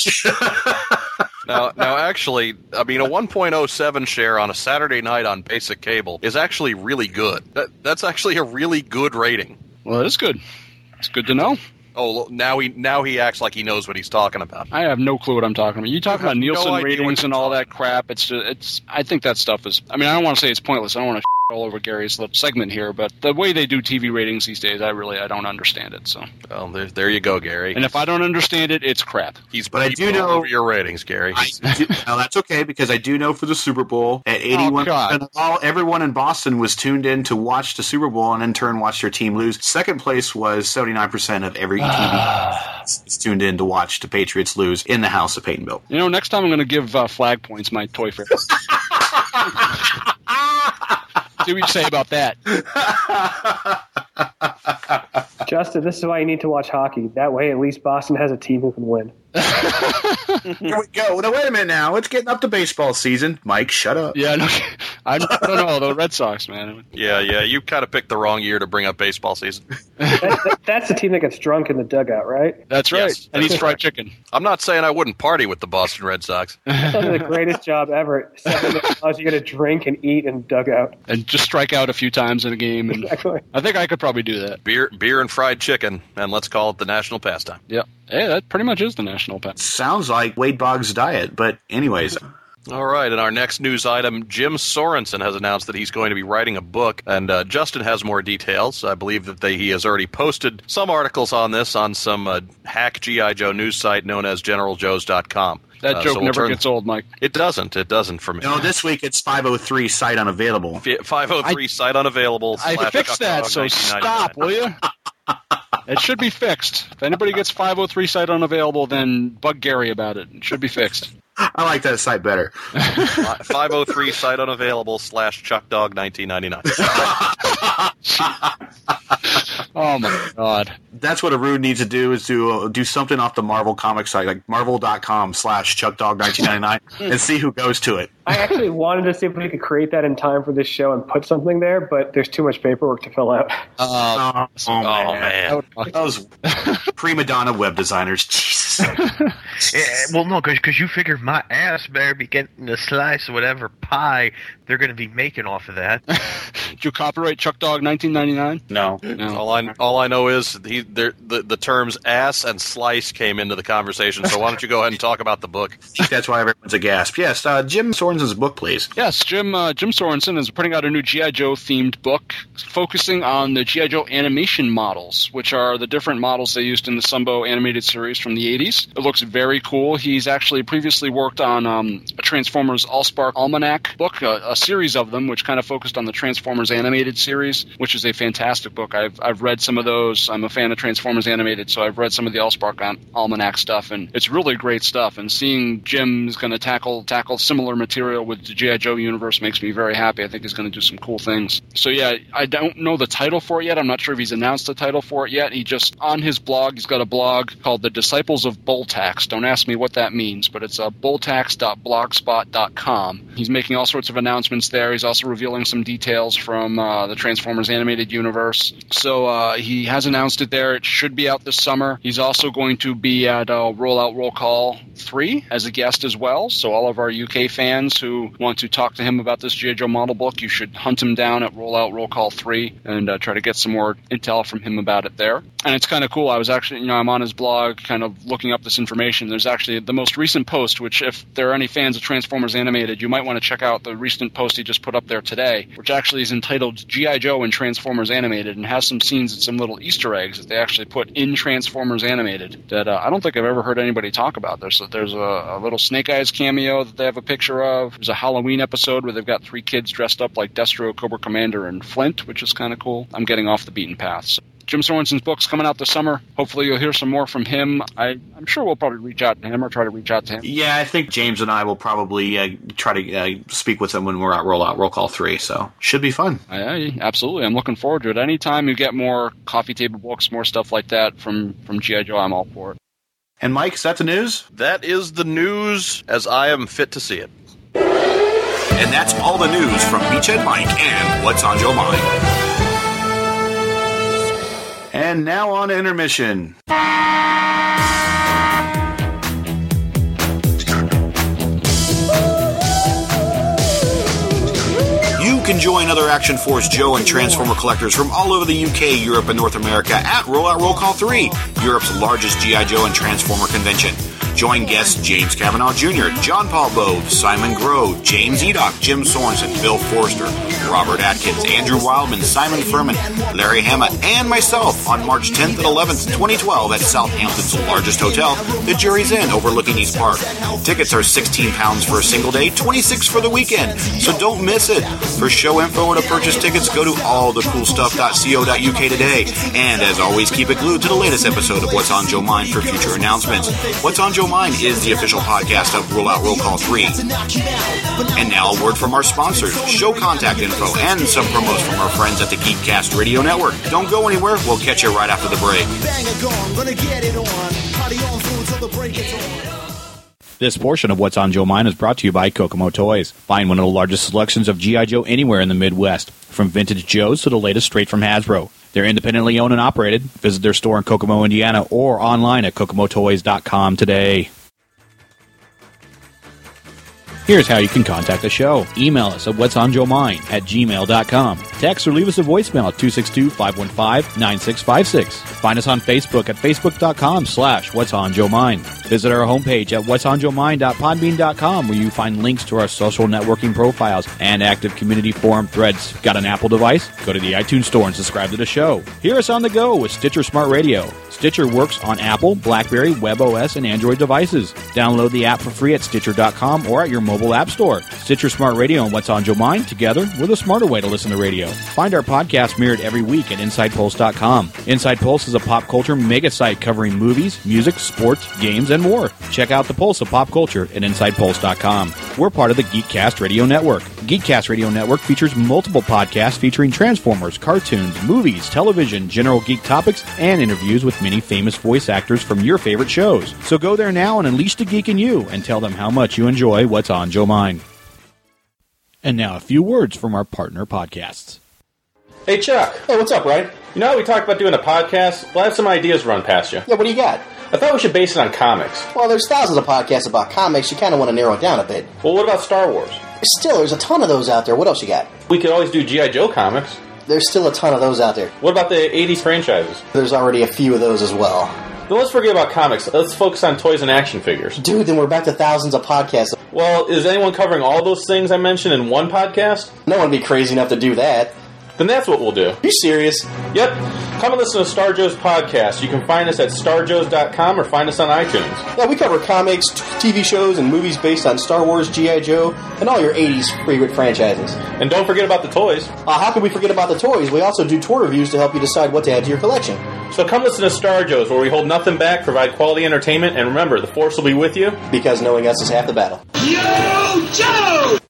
Now, now, actually, I mean, a one point oh seven share on a Saturday night on basic cable is actually really good. That, that's actually a really good rating.
Well, it is good. It's good to know.
Oh, now he now he acts like he knows what he's talking about.
I have no clue what I'm talking about. You talk about Nielsen
no
ratings and all that crap. It's just, it's. I think that stuff is. I mean, I don't want to say it's pointless. I don't want to all over Gary's little segment here, but the way they do T V ratings these days, I really I don't understand it. So,
well, there, there you go, Gary.
And if I don't understand it, it's crap.
He's but I do know over your ratings, Gary.
I do, no, that's okay because I do know for the Super Bowl at eighty-one percent of all everyone in Boston was tuned in to watch the Super Bowl and in turn watch their team lose. Second place was seventy-nine percent of every T V is tuned in to watch the Patriots lose in the house of Peyton Bill.
You know, next time I'm going to give uh, flag points my Toy Fair. See what you say about that.
Justin, this is why you need to watch hockey. That way, at least Boston has a team who can win.
Here we go. Now, wait a minute now. It's getting up to baseball season. Mike, shut up.
Yeah, no, I don't know. The Red Sox, man.
Yeah, yeah. You kind of picked the wrong year to bring up baseball season.
that, that, that's the team that gets drunk in the dugout, right?
That's right. Yes, and eats fried chicken.
I'm not saying I wouldn't party with the Boston Red Sox.
That's the greatest job ever. Seven minutes, you're going to drink and eat in the dugout.
And just strike out a few times in a game. And exactly. I think I could probably do that.
Beer, beer and fried chicken, and let's call it the national pastime.
Yep. Hey, that pretty much is the national pastime.
Sounds like Wade Boggs' diet, but anyways.
All right, and our next news item, Jim Sorensen has announced that he's going to be writing a book, and uh, Justin has more details. I believe that they, he has already posted some articles on this on some uh, hack G I. Joe news site known as general joes dot com.
That uh, joke so we'll never turn... gets old, Mike.
It doesn't. It doesn't for me.
No, this week it's five oh three site unavailable.
five oh three I, site unavailable.
I fixed that, so stop, will you? It should be fixed. If anybody gets five oh three site unavailable, then bug Gary about it. It should be fixed.
I like that site better.
five oh three site unavailable slash Chuck Dog nineteen ninety-nine.
Oh my God.
That's what Arun needs to do is to uh, do something off the Marvel comic site, like marvel dot com slash Chuck Dog nineteen ninety-nine, and see who goes to it.
I actually wanted to see if we could create that in time for this show and put something there, but there's too much paperwork to fill out.
Uh,
oh, oh, man.
man.
Those prima donna web designers. Jesus.
Yeah, well, no, because you figure my ass better be getting a slice of whatever pie they're going to be making off of that.
Did you copyright Chuck Dog nineteen ninety-nine?
No.
No.
All I all I know is he the the terms ass and slice came into the conversation. So why don't you go ahead and talk about the book?
That's why everyone's aghast. Yes, uh, Jim Sorensen's book, please.
Yes, Jim uh, Jim Sorensen is putting out a new G I. Joe themed book focusing on the G I. Joe animation models, which are the different models they used in the Sunbow animated series from the eighties. It looks very cool. He's actually previously worked on um, a Transformers Allspark Almanac book, a, a series of them, which kind of focused on the Transformers animated series, which is a fantastic book. I've I've read some of those. I'm a fan of Transformers animated, so I've read some of the Allspark Al- Almanac stuff, and it's really great stuff. And seeing Jim is going to tackle tackle similar material with the G I. Joe universe makes me very happy. I think he's going to do some cool things. So yeah, I don't know the title for it yet. I'm not sure if he's announced the title for it yet. He just, on his blog, he's got a blog called The Disciples of Bulltax. Don't ask me what that means, but it's uh, bulltax dot blogspot dot com. He's making all sorts of announcements there. He's also revealing some details from uh, the Transformers animated universe. So uh, he has announced it there. It should be out this summer. He's also going to be at uh, Rollout Roll Call three as a guest as well. So all of our U K fans who want to talk to him about this G I. Joe model book, you should hunt him down at Rollout Roll Call three and uh, try to get some more intel from him about it there. And it's kind of cool. I was actually, you know, I'm on his blog kind of looking up this information. There's actually the most recent post, which if there are any fans of Transformers Animated, you might want to check out the recent post he just put up there today, which actually is entitled G I. Joe and Transformers Animated and has some scenes and some little Easter eggs that they actually put in Transformers Animated that uh, I don't think I've ever heard anybody talk about. There's a, there's a, a little Snake Eyes cameo that they have a picture of. There's a Halloween episode where they've got three kids dressed up like Destro, Cobra Commander, and Flint, which is kind of cool. I'm getting off the beaten path. So Jim Sorensen's book's coming out this summer. Hopefully you'll hear some more from him. I, I'm sure we'll probably reach out to him or try to reach out to him.
Yeah, I think James and I will probably uh, try to uh, speak with him when we're at Rollout Roll Call three, so should be fun.
Yeah, absolutely. I'm looking forward to it. Anytime you get more coffee table books, more stuff like that from, from G I. Joe, I'm all for it.
And Mike, is that the news?
That is the news as I am fit to see it.
And that's all the news from Beachhead Mike and What's on Joe Mind. And now on to intermission. You can join other Action Force Joe and Transformer collectors from all over the U K, Europe, and North America at Rollout Roll Call three, Europe's largest G I. Joe and Transformer convention. Join guests James Cavanaugh Junior, John Paul Bove, Simon Grove, James Edock, Jim Sorensen, Bill Forster, Robert Atkins, Andrew Wildman, Simon Furman, Larry Hama, and myself on March tenth and eleventh, twenty twelve at Southampton's largest hotel, the Jury's Inn, overlooking East Park. Tickets are sixteen pounds for a single day, twenty-six dollars for the weekend, so don't miss it. For show info or to purchase tickets, go to all the cool stuff dot co dot u k today. And as always, keep it glued to the latest episode of What's on Joe Mind for future announcements. What's on Joe Mind is the official podcast of Rollout Roll Call three. And now a word from our sponsors, show contact info, and some promos from our friends at the Geekcast Radio Network. Don't go anywhere. We'll catch you right after the break.
This portion of What's on Joe Mind is brought to you by Kokomo Toys. Find one of the largest selections of G I. Joe anywhere in the Midwest, from vintage Joes to the latest straight from Hasbro. They're independently owned and operated. Visit their store in Kokomo, Indiana, or online at kokomo toys dot com today. Here's how you can contact the show. Email us at what's on joe mind at gmail dot com. Text or leave us a voicemail at two six two, five one five, nine six five six. Find us on Facebook at facebook dot com slash what's on joe mind. Visit our homepage at what's on joe mind dot podbean dot com, where you find links to our social networking profiles and active community forum threads. Got an Apple device? Go to the iTunes Store and subscribe to the show. Hear us on the go with Stitcher Smart Radio. Stitcher works on Apple, BlackBerry, WebOS, and Android devices. Download the app for free at stitcher dot com or at your mobile app store. Stitcher Smart Radio and What's on Joe Mind, together, we're the smarter way to listen to radio. Find our podcast mirrored every week at inside pulse dot com. Inside Pulse is a pop culture mega site covering movies, music, sports, games, and more. Check out the pulse of pop culture at inside pulse dot com. We're part of the Geekcast Radio Network. Geekcast Radio Network features multiple podcasts featuring Transformers, cartoons, movies, television, general geek topics, and interviews with many famous voice actors from your favorite shows. So go there now and unleash the geek in you and tell them how much you enjoy What's on Joe Mind. And now a few words from our partner podcasts.
Hey, Chuck.
Hey, what's up, Ryan?
You know how we talked about doing a podcast? Well, I have some ideas run past you.
Yeah, what do you got?
I thought we should base it on comics.
Well, there's thousands of podcasts about comics. You kind of want to narrow it down a bit.
Well, what about Star Wars?
Still, there's a ton of those out there. What else you got?
We could always do G I. Joe comics.
There's still a ton of those out there.
What about the eighties franchises?
There's already a few of those as well.
Then let's forget about comics. Let's focus on toys and action figures.
Dude, then we're back to thousands of podcasts.
Well, is anyone covering all those things I mentioned in one podcast?
No one would be crazy enough to do that.
Then that's what we'll do.
Are you serious?
Yep. Come and listen to Star Joe's podcast. You can find us at star joes dot com or find us on iTunes.
Yeah, we cover comics, T V shows, and movies based on Star Wars, G I. Joe, and all your eighties favorite franchises.
And don't forget about the toys.
Uh, how can we forget about the toys? We also do toy reviews to help you decide what to add to your collection.
So come listen to Star Joe's, where we hold nothing back, provide quality entertainment, and remember, the Force will be with you.
Because knowing us is half the battle.
Yo, Joe!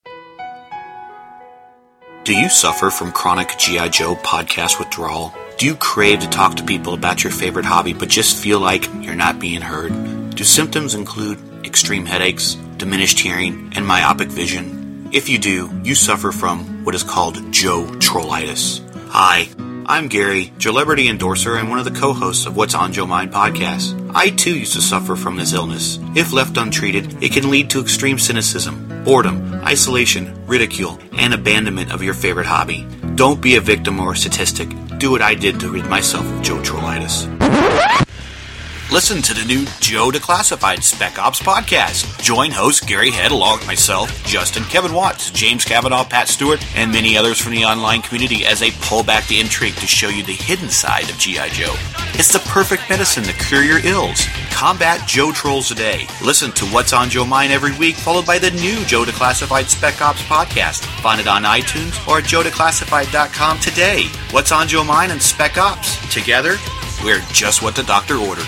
Do you suffer from chronic G I. Joe podcast withdrawal? Do you crave to talk to people about your favorite hobby but just feel like you're not being heard? Do symptoms include extreme headaches, diminished hearing, and myopic vision? If you do, you suffer from what is called Joe Trollitis. Hi, I'm Gary, celebrity endorser and one of the co-hosts of What's on Joe Mind podcast. I too used to suffer from this illness. If left untreated, it can lead to extreme cynicism, boredom, isolation, ridicule, and abandonment of your favorite hobby. Don't be a victim or a statistic. Do what I did to rid myself of Joe Trollitis. Listen to the new Joe Declassified Spec Ops podcast. Join host Gary Head along with myself, Justin, Kevin Watts, James Cavanaugh, Pat Stewart, and many others from the online community as they pull back the intrigue to show you the hidden side of G I. Joe. It's the perfect medicine to cure your ills. Combat Joe Trolls today. Listen to What's on Joe Mind every week, followed by the new Joe Declassified Spec Ops podcast. Find it on iTunes or at joe declassified dot com today. What's on Joe Mind and Spec Ops. Together, we're just what the doctor ordered.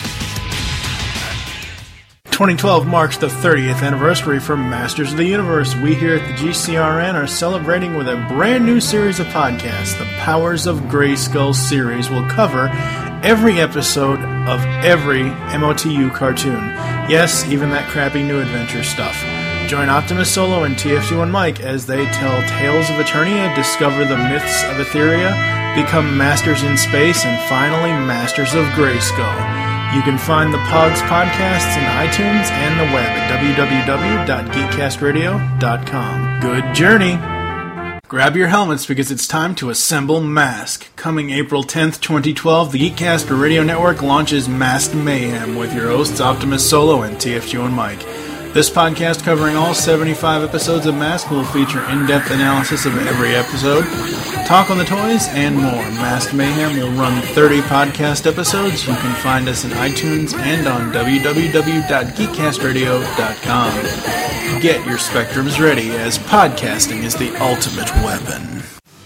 twenty twelve marks the thirtieth anniversary for Masters of the Universe. We here at the G C R N are celebrating with a brand new series of podcasts. The Powers of Grayskull series will cover every episode of every M O T U cartoon. Yes, even that crappy New Adventure stuff. Join Optimus Solo and T F T one Mike as they tell tales of Eternia, discover the myths of Etheria, become masters in space, and finally masters of Grayskull. You can find the Pogs podcasts in iTunes and the web at w w w dot geekcast radio dot com. Good journey! Grab your helmets because it's time to assemble Mask. Coming April tenth, twenty twelve, the Geekcast Radio Network launches Masked Mayhem with your hosts Optimus Solo and T F T one Mike. This podcast, covering all seventy-five episodes of Mask, will feature in-depth analysis of every episode, talk on the toys, and more. Masked Mayhem will run thirty podcast episodes. You can find us in iTunes and on w w w dot geekcast radio dot com. Get your spectrums ready, as podcasting is the ultimate weapon.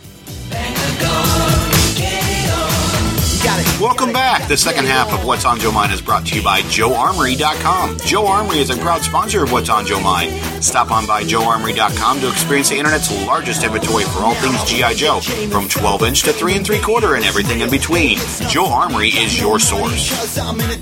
Welcome back. The second half of What's on Joe Mind is brought to you by Joe Armory dot com. Joe Armory is a proud sponsor of What's on Joe Mind. Stop on by Joe Armory dot com to experience the internet's largest inventory for all things G I. Joe, from twelve inch to three and three quarter and everything in between. Joe Armory is your source.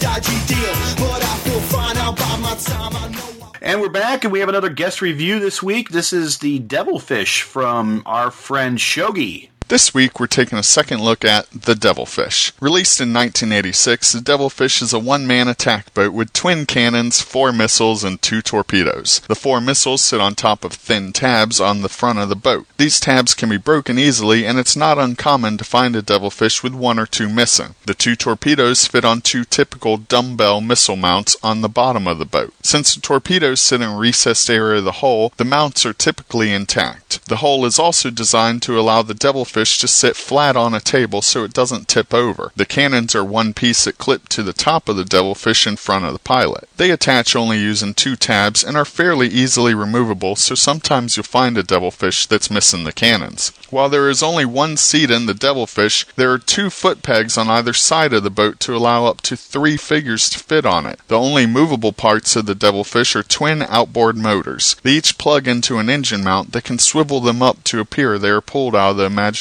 And we're back, and we have another guest review this week. This is the Devilfish from our friend Shogi.
This week, we're taking a second look at The Devilfish. Released in nineteen eighty-six, The Devilfish is a one-man attack boat with twin cannons, four missiles, and two torpedoes. The four missiles sit on top of thin tabs on the front of the boat. These tabs can be broken easily, and it's not uncommon to find a Devilfish with one or two missing. The two torpedoes fit on two typical dumbbell missile mounts on the bottom of the boat. Since the torpedoes sit in a recessed area of the hull, the mounts are typically intact. The hull is also designed to allow the Devilfish to sit flat on a table so it doesn't tip over. The cannons are one piece that clip to the top of the Devilfish in front of the pilot. They attach only using two tabs and are fairly easily removable, so sometimes you'll find a Devilfish that's missing the cannons. While there is only one seat in the Devilfish, there are two foot pegs on either side of the boat to allow up to three figures to fit on it. The only movable parts of the Devilfish are twin outboard motors. They each plug into an engine mount that can swivel them up to appear they are pulled out of the imaginary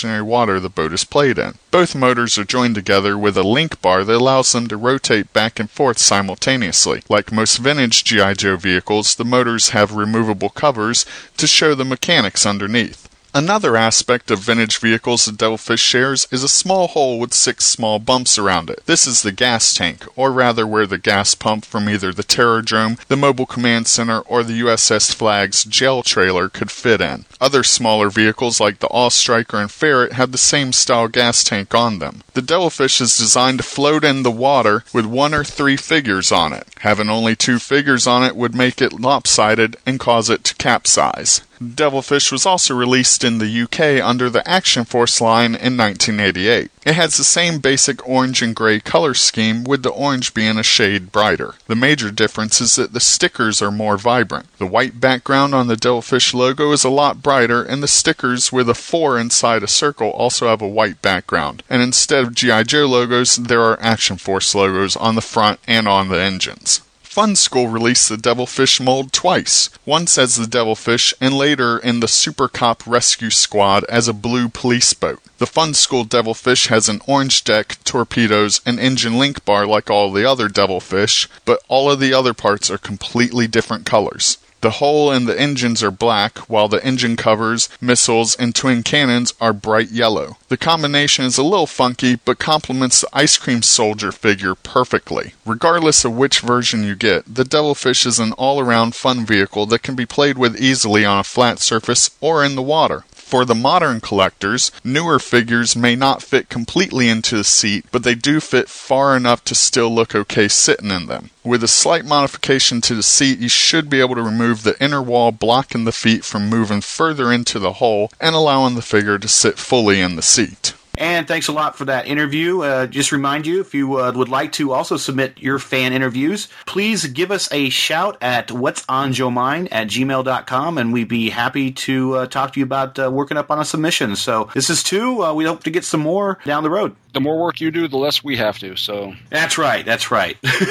stationary water the boat is played in. Both motors are joined together with a link bar that allows them to rotate back and forth simultaneously. Like most vintage G I. Joe vehicles, the motors have removable covers to show the mechanics underneath. Another aspect of vintage vehicles the Devilfish shares is a small hole with six small bumps around it. This is the gas tank, or rather where the gas pump from either the Terrordrome, the Mobile Command Center, or the U S S Flag's jail trailer could fit in. Other smaller vehicles like the All-Striker and Ferret have the same style gas tank on them. The Devilfish is designed to float in the water with one or three figures on it. Having only two figures on it would make it lopsided and cause it to capsize. Devilfish was also released in the U K under the Action Force line in nineteen eighty-eight. It has the same basic orange and gray color scheme, with the orange being a shade brighter. The major difference is that the stickers are more vibrant. The white background on the Devilfish logo is a lot brighter, and the stickers with a four inside a circle also have a white background. And instead of G I. Joe logos, there are Action Force logos on the front and on the engines. Fun School released the Devilfish mold twice, once as the Devilfish and later in the Super Cop Rescue Squad as a blue police boat. The Fun School Devilfish has an orange deck, torpedoes, and engine link bar like all the other Devilfish, but all of the other parts are completely different colors. The hull and the engines are black, while the engine covers, missiles, and twin cannons are bright yellow. The combination is a little funky, but complements the Ice Cream Soldier figure perfectly. Regardless of which version you get, the Devilfish is an all-around fun vehicle that can be played with easily on a flat surface or in the water. For the modern collectors, newer figures may not fit completely into the seat, but they do fit far enough to still look okay sitting in them. With a slight modification to the seat, you should be able to remove the inner wall blocking the feet from moving further into the hole and allowing the figure to sit fully in the seat.
And thanks a lot for that interview. Uh, just remind you, if you uh, would like to also submit your fan interviews, please give us a shout at what's on joe mind at gmail dot com, and we'd be happy to uh, talk to you about uh, working up on a submission. So this is two. Uh, we hope to get some more down the road.
The more work you do, the less we have to. So
That's right. That's right.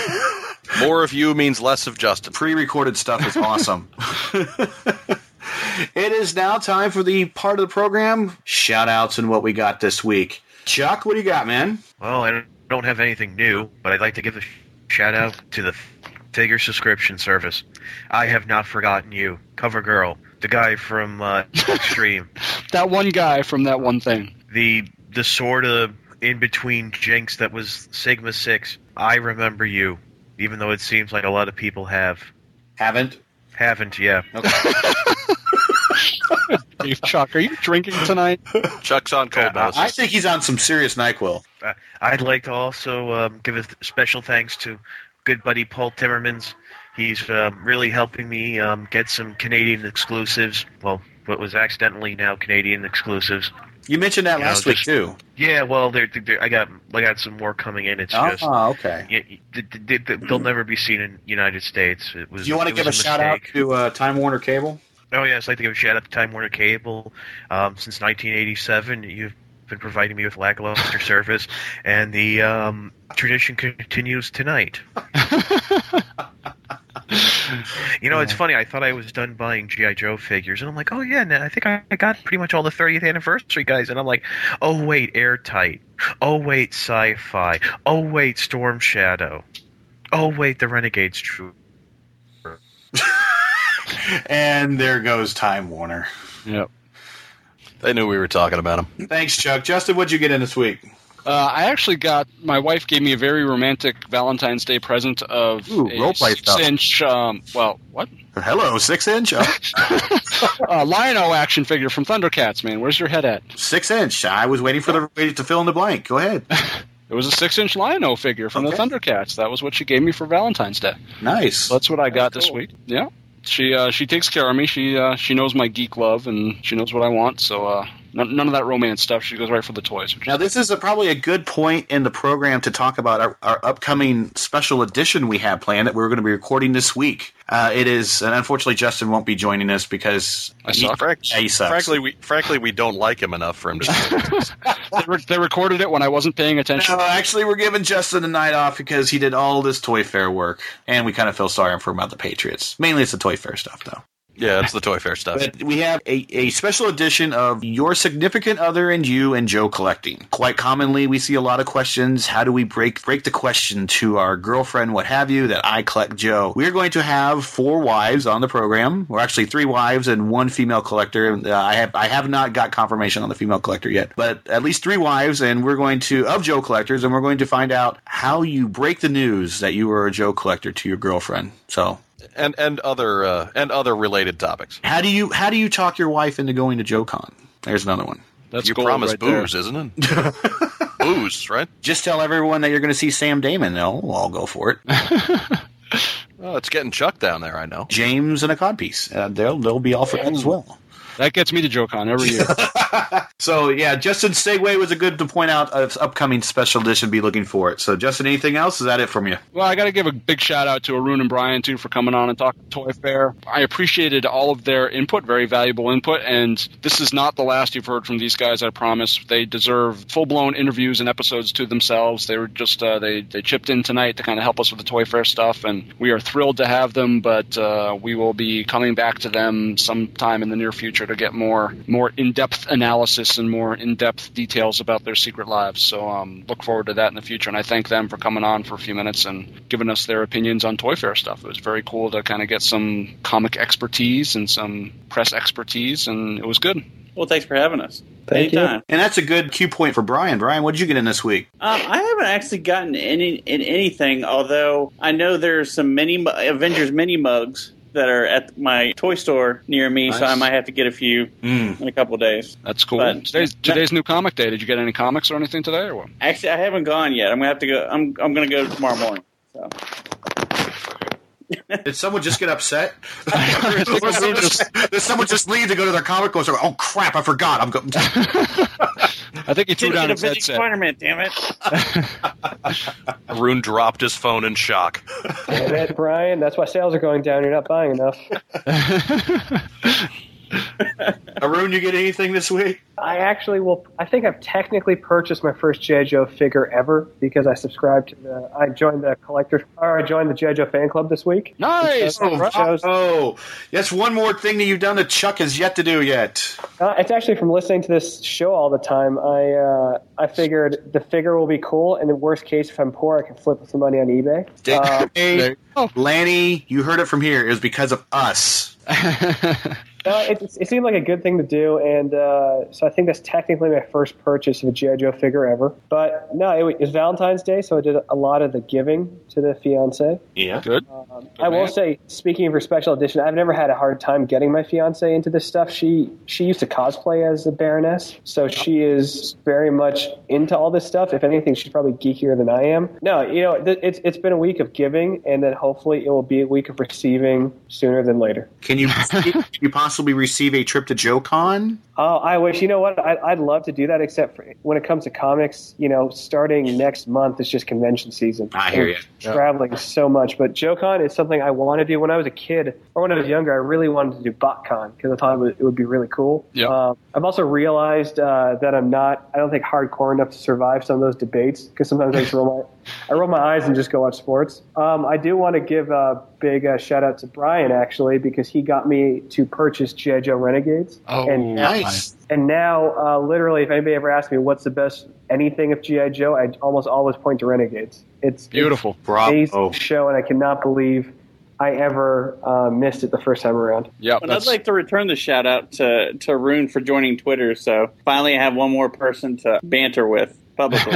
More of you means less of Justin.
Pre-recorded stuff is awesome. It is now time for the part of the program, shout-outs and what we got this week. Chuck, what do you got, man?
Well, I don't have anything new, but I'd like to give a shout-out to the Figure subscription service. I have not forgotten you. Cover Girl, the guy from uh, Extreme.
That one guy from that one thing.
The, the sort of in-between Jinx that was Sigma six. I remember you, even though it seems like a lot of people have.
Haven't?
Haven't, yeah.
Okay.
Hey, Chuck, are you drinking tonight?
Chuck's on cold medicine.
I think he's on some serious NyQuil.
Uh, I'd like to also um, give a th- special thanks to good buddy Paul Timmermans. He's uh, really helping me um, get some Canadian exclusives. Well, what was accidentally now Canadian exclusives.
You mentioned that
you
last
know,
week
just,
too.
Yeah, well, they're, they're, I got I got some more coming in. It's
oh,
just
okay.
Yeah, they, they, they'll never be seen in the United States. It was.
Do you want to give a, a shout out to uh, Time Warner Cable?
Oh yes, I'd like to give a shout out to Time Warner Cable. Um, since nineteen eighty-seven, you've been providing me with lackluster service, and the um, tradition continues tonight. You know, it's funny. I thought I was done buying G I. Joe figures, and I'm like, oh yeah, no, I think I got pretty much all the thirtieth anniversary guys. And I'm like, oh wait, Airtight. Oh wait, Sci-Fi. Oh wait, Storm Shadow. Oh wait, the Renegade's True.
And there goes Time Warner.
Yep.
They knew we were talking about him.
Thanks, Chuck. Justin, what'd you get in this week?
Uh, I actually got, my wife gave me a very romantic Valentine's Day present of
Ooh,
a six-inch, um, well, what?
Hello, six-inch? Oh.
uh, Lion-O action figure from Thundercats, man. Where's your head at?
Six-inch. I was waiting for the way to fill in the blank. Go ahead.
It was a six-inch Lion-O figure from
okay.
the Thundercats. That was what she gave me for Valentine's Day.
Nice.
So that's what I got
that's
this
cool.
week. Yeah. She uh, she takes care of me. She uh, she knows my geek love, and she knows what I want. So uh, none, none of that romance stuff. She goes right for the toys.
Now, this is a, probably a good point in the program to talk about our, our upcoming special edition we have planned that we're going to be recording this week. Uh, it is, and unfortunately, Justin won't be joining us because
I suck.
He, yeah, he sucks.
Frankly, we frankly we don't like him enough for him to.
they, re- they recorded it when I wasn't paying attention.
No, actually, we're giving Justin a night off because he did all this Toy Fair work, and we kind of feel sorry for him about the Patriots. Mainly, it's the Toy Fair stuff, though.
Yeah, it's the Toy Fair stuff.
But we have a, a special edition of Your Significant Other and You and Joe Collecting. Quite commonly, we see a lot of questions. How do we break break the question to our girlfriend, what have you, that I collect Joe? We're going to have four wives on the program, or actually three wives and one female collector. Uh, I have I have not got confirmation on the female collector yet, but at least three wives, and we're going to, of Joe collectors, and we're going to find out how you break the news that you were a Joe collector to your girlfriend. So.
And and other uh, and other related topics.
How do you how do you talk your wife into going to JoeCon? There's another one.
That's you promise right booze, there. Isn't it? Booze, right?
Just tell everyone that you're going to see Sam Damon. They'll all go for it.
Oh, it's getting Chuck down there. I know.
James and a codpiece. Uh, they'll they'll be all for that as well.
That gets me to JoeCon every year.
So, yeah, Justin's segue was a good to point out of upcoming special edition. Be looking for it. So, Justin, anything else? Is that it from you?
Well, I got to give a big shout out to Arun and Brian, too, for coming on and talking Toy Fair. I appreciated all of their input, very valuable input, and this is not the last you've heard from these guys, I promise. They deserve full-blown interviews and episodes to themselves. They were just, uh, they, they chipped in tonight to kind of help us with the Toy Fair stuff, and we are thrilled to have them, but uh, we will be coming back to them sometime in the near future to get more more in-depth analysis and more in-depth details about their secret lives. So um, look forward to that in the future. And I thank them for coming on for a few minutes and giving us their opinions on Toy Fair stuff. It was very cool to kind of get some comic expertise and some press expertise, and it was good.
Well, thanks for having us.
Thank
Anytime.
you.
And that's a good cue point for Brian. Brian, what did you get in this week?
Um, I haven't actually gotten any in anything, although I know there's some mini Avengers mini mugs that are at my toy store near me, nice. So I might have to get a few mm. in a couple of days.
That's cool.
But,
today's today's new comic day. Did you get any comics or anything today, or what?
Actually, I haven't gone yet. I'm gonna have to go. I'm I'm gonna go tomorrow morning. So.
Did someone just get upset? Did someone just, did someone just leave to go to their comic book store? Oh crap! I forgot. I'm going.
I think he threw down his headset.
Spider-Man, damn it!
Arun dropped his phone in shock.
Damn it, Brian. That's why sales are going down. You're not buying enough.
Arun, you get anything this week?
I actually will. I think I've technically purchased my first G I. Joe figure ever because I subscribed to the. I joined the collector, or I joined the G I. Joe fan club this week.
Nice.
Oh, oh, oh, that's one more thing that you've done that Chuck has yet to do yet.
Uh, it's actually from listening to this show all the time. I uh, I figured the figure will be cool, and in worst case, if I'm poor, I can flip some money on eBay.
Uh, hey, oh. Lanny, you heard it from here. It was because of us.
No, it, it seemed like a good thing to do, and uh, so I think that's technically my first purchase of a G I. Joe figure ever. But no, it was Valentine's Day, so I did a lot of the giving to the fiance.
Yeah,
good.
Um, good I will man. say, speaking of her special edition, I've never had a hard time getting my fiance into this stuff. She she used to cosplay as the Baroness, so she is very much into all this stuff. If anything, she's probably geekier than I am. No, you know, th- it's it's been a week of giving, and then hopefully it will be a week of receiving sooner than later.
Can you can you possibly receive a trip to JoeCon?
Oh, I wish. You know what? I, I'd love to do that, except for when it comes to comics, you know, starting next month is just convention season.
I hear you.
Traveling yep. so much. But JoeCon is something I want to do. When I was a kid, or when I was younger, I really wanted to do BotCon because I thought it would, it would be really cool.
Yep.
Um, I've also realized uh, that I'm not, I don't think hardcore enough to survive some of those debates because sometimes I just roll my, I roll my eyes and just go watch sports. Um, I do want to give a big uh, shout out to Brian, actually, because he got me to purchase G I. Joe Renegades.
Oh,
and
nice.
And now, uh, literally, if anybody ever asks me what's the best anything of G I. Joe, I almost always point to Renegades. It's
beautiful.
It's an amazing show, and I cannot believe I ever uh, missed it the first time around.
Yeah,
but I'd like to return the shout out to to Rune for joining Twitter. So finally, I have one more person to banter with publicly.